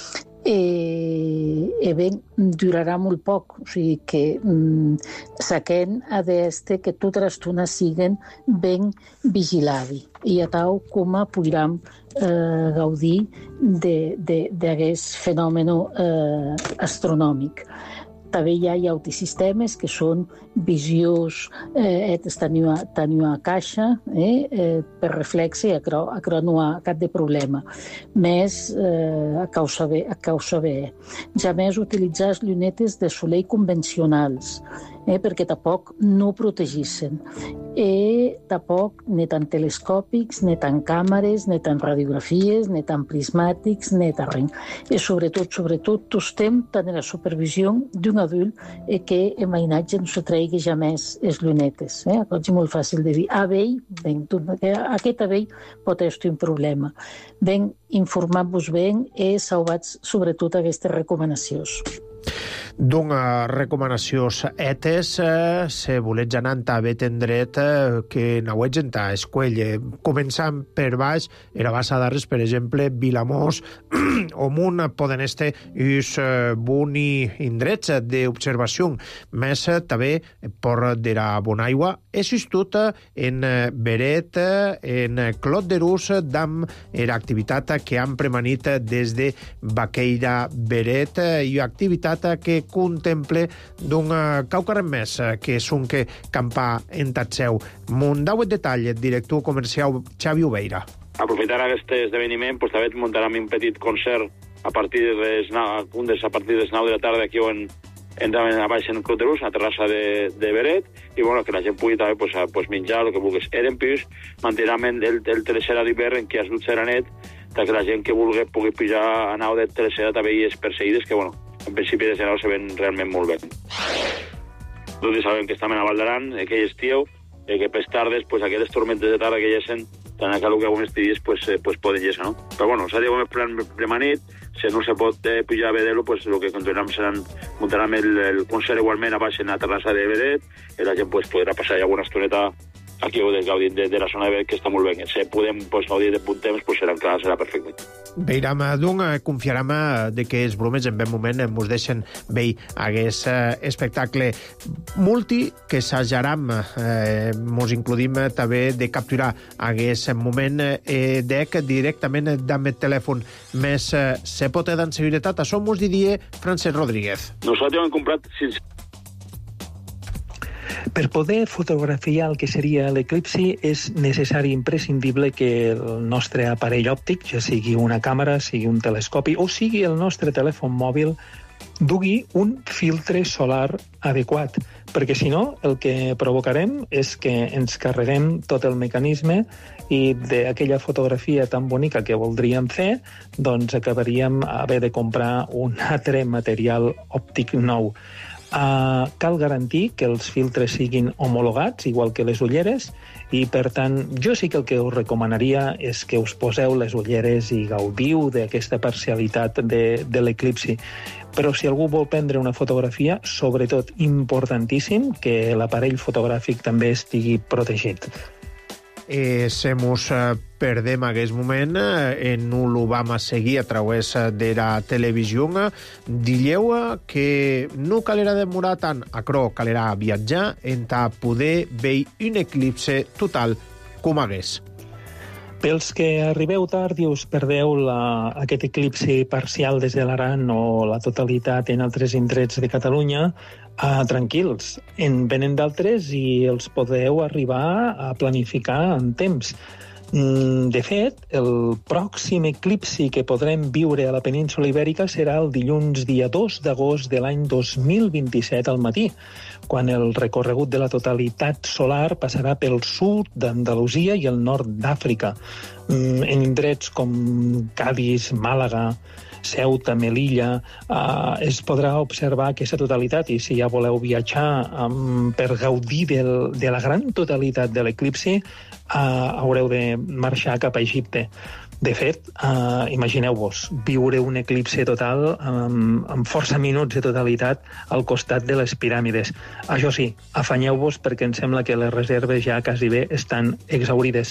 Speaker 8: ben durarà molt poc. O sigui que saquen a d'este que tota l'estona siguen ben vigilades. I a tal com podrem gaudir d'aquest fenomen astronòmic. També hi ha altres sistemes que són visions, tenir una caixa per reflexe i això no hi ha cap de problema. Més a causa bé. Ja més utilitzar les llunetes de soleil convencionals, perquè tampoc no protegissin. Tampoc ni tant telescòpics, ni tant càmeres, ni tant radiografies, ni tant prismàtics, ni tant res. I sobretot, estem tant en la supervisió d'un adult que en mainatge no se tregui ja més les llunetes. És molt fàcil de dir. Aquest avell pot estar un problema. Ben, informar-vos ben i salvats sobretot aquestes recomanacions.
Speaker 2: D'una recomanacions etes, se voletz anar a bé tendret que n'auets en ta escuella. Començant per baix, era bassa d'arres, per exemple, Vilamós, o Munt poden este us boni indrets d'observació. Més també, por de la Bonaigua, és tot en Beret, en Clot de Rus, d'am l'activitat que han premanit des de Baqueira Beret, i activitat que contemple d'un caucarem més, que és un que campa en Tatseu. Mundau et detall, director comercial Xavi Obeira.
Speaker 9: Aprofitant aquest esdeveniment, també muntarem un petit concert a partir de les 9 de la tarda aquí a baix en Clot de Rus, a la terrassa de Beret, i que la gent pugui també menjar el que vulguis. Eren pius, mantindrem el tercera d'hivern en què es dut serà net, que la gent que vulgui pugui pujar a nau de tercera també hi és perseguides, que en principi de nau se ven realment molt bé. Tots sabem que estem a Val d'Aran, aquell estiu, que per tardes, aquelles tormentes de tarda que hi esen, tant a calor que alguns dies poden llesar, no? Però s'ha de fer plan premanit, si no se pot pujar a Bedelo, el que continuarem seran, muntarem el concert igualment a baix en la terrassa de Beret, i la gent podrà passar alguna estoneta aquí gaudint de la zona de Beret, que està molt bé. Si podem gaudir de punt temps, serà perfecte.
Speaker 2: Veiram, confiaram de que els bromes en ben moment mos deixen veure aquest espectacle multi que s'ajaram, mos includim també de capturar aquest moment dec directament amb el telèfon. Més se pot en seguretat, això mos diria Francesc Rodríguez.
Speaker 9: Nosaltres hem comprat
Speaker 6: Per poder fotografiar el que seria l'eclipsi és necessari, imprescindible, que el nostre aparell òptic, ja sigui una càmera, sigui un telescopi o sigui el nostre telèfon mòbil, dugui un filtre solar adequat, perquè si no el que provocarem és que ens carreguem tot el mecanisme i d'aquella fotografia tan bonica que voldríem fer, doncs acabaríem haver de comprar un altre material òptic nou. Cal garantir que els filtres siguin homologats, igual que les ulleres, i per tant jo sí que el que us recomanaria és que us poseu les ulleres i gaudiu d'aquesta parcialitat de l'eclipsi. Però si algú vol prendre una fotografia, sobretot importantíssim que l'aparell fotogràfic també estigui protegit.
Speaker 2: Se mos perdem aquest moment, no lo vam a seguir a través de la televisió. Dilleu que no calera demorar tant, acrò calera viatjar en ta poder veure un eclipse total com hagués.
Speaker 6: Pels que arribeu tard i us perdeu aquest eclipsi parcial des de l'Aran o la totalitat en altres indrets de Catalunya, tranquils, en venen d'altres i els podeu arribar a planificar en temps. De fet, el pròxim eclipsi que podrem viure a la península Ibèrica serà el dilluns dia 2 d'agost de l'any 2027 al matí, quan el recorregut de la totalitat solar passarà pel sud d'Andalusia i el nord d'Àfrica, en indrets com Cadis, Màlaga, Ceuta, Melilla, es podrà observar aquesta totalitat, i si ja voleu viatjar per gaudir de la gran totalitat de l'eclipsi, haureu de marxar cap a Egipte. De fet, imagineu-vos viure un eclipse total amb força minuts de totalitat al costat de les piràmides. Això sí, afanyeu-vos perquè em sembla que les reserves ja quasi bé estan exhaurides.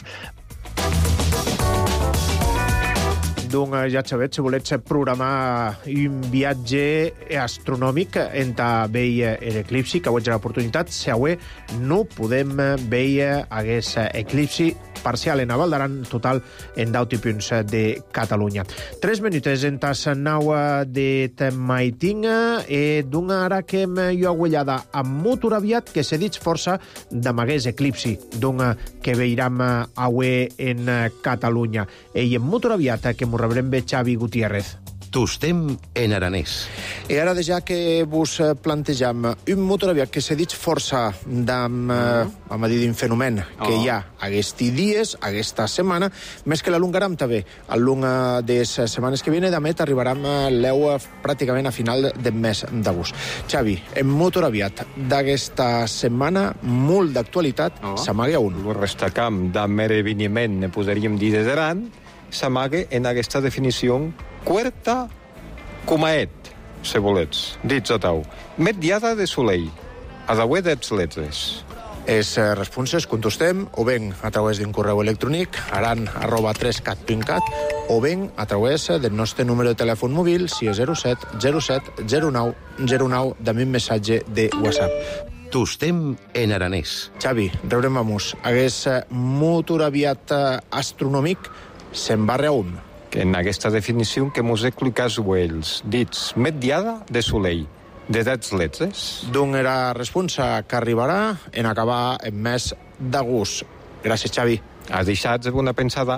Speaker 2: Doncs ja sabeu, si voleu programar un viatge astronòmic en ta veia l'eclipsi, que avui és l'oportunitat, si avui no podem veure aquest eclipsi parcial en Val d'Aran, total en 10 punts de Catalunya. 3 minuts en tas 9 de maitinga, d'una ara que hem jo agüellada amb motor aviat que se dit força d'amagués eclipsi, d'una que veiram avui en Catalunya. I en motor aviat que m'ho rebrem bé Xavi Gutiérrez.
Speaker 10: Tostem en aranès.
Speaker 2: I ara ja que vos plantejam un motor aviat que se dit força d'un fenomen que hi ha aquests dies, aquesta setmana, més que l'alungaram també. Al long de les setmanes que viene, d'amet, arribarem l'eu pràcticament a final del mes d'agost. Xavi, en motor aviat d'aquesta setmana, molt d'actualitat, s'amaga un.
Speaker 11: El restacam d'esdeveniment, ne podríem dir des d'Aran, s'amaga en aquesta definició quarta comaet. se volets. Dits a tau. Met diada de soleil. A la web d'ets letres.
Speaker 2: És responses, contestem, o ben a través d'un correu electrònic, aran@3cat.cat, o ben a través del nostre número de telèfon mòbil, 607 07 09 09, també un missatge de WhatsApp.
Speaker 10: Tostem en aranès.
Speaker 2: Xavi, rebrem amos. Hagués motor aviat astronòmic, se'n barra un.
Speaker 11: Que en aquesta definició que mos explicas els dits met diada de soleil. De dets letres.
Speaker 2: D'un era responsa que arribarà en acabar en mes d'agost. Gràcies, Xavi.
Speaker 11: Has deixat una pensada.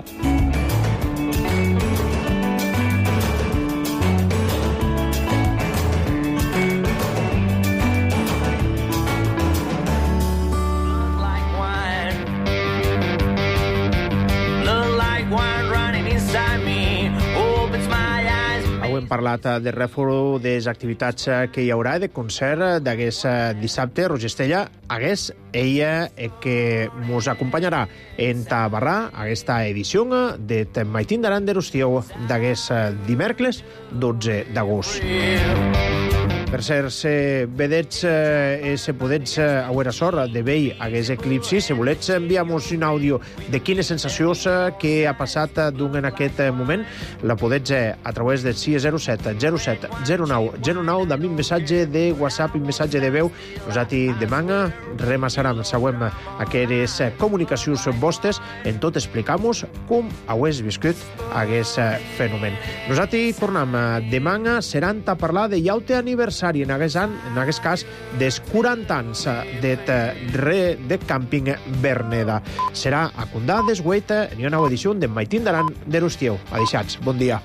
Speaker 2: Hem parlat de reforç de les activitats que hi haurà, de concert d'aquest dissabte. Roger Estella, ella que mos acompanyarà en Tabarrà aquesta edició de Maitín d'Aran de Rustieu d'aquest dimecres 12 d'agost. Per ser, se vedets, se podets auer sort de veure aquest eclipsi, si volets enviar-nos un àudio de quines sensacions que ha passat en aquest moment, la podets a través del 607 07 09 09, també un missatge de WhatsApp, un missatge de veu. Nosaltres demà remassarem, següent aquestes comunicacions vostres, en tot explicam-vos com heu viscut aquest fenomen. Nosaltres tornem demà, seran a parlar de llaute aniversari, en aquest cas, dels 40 anys de càmping Verneda. Serà a Condà d'Esgueta, en una nova edició de Maitín d'Aran de Rustieu. Adeixats, bon dia.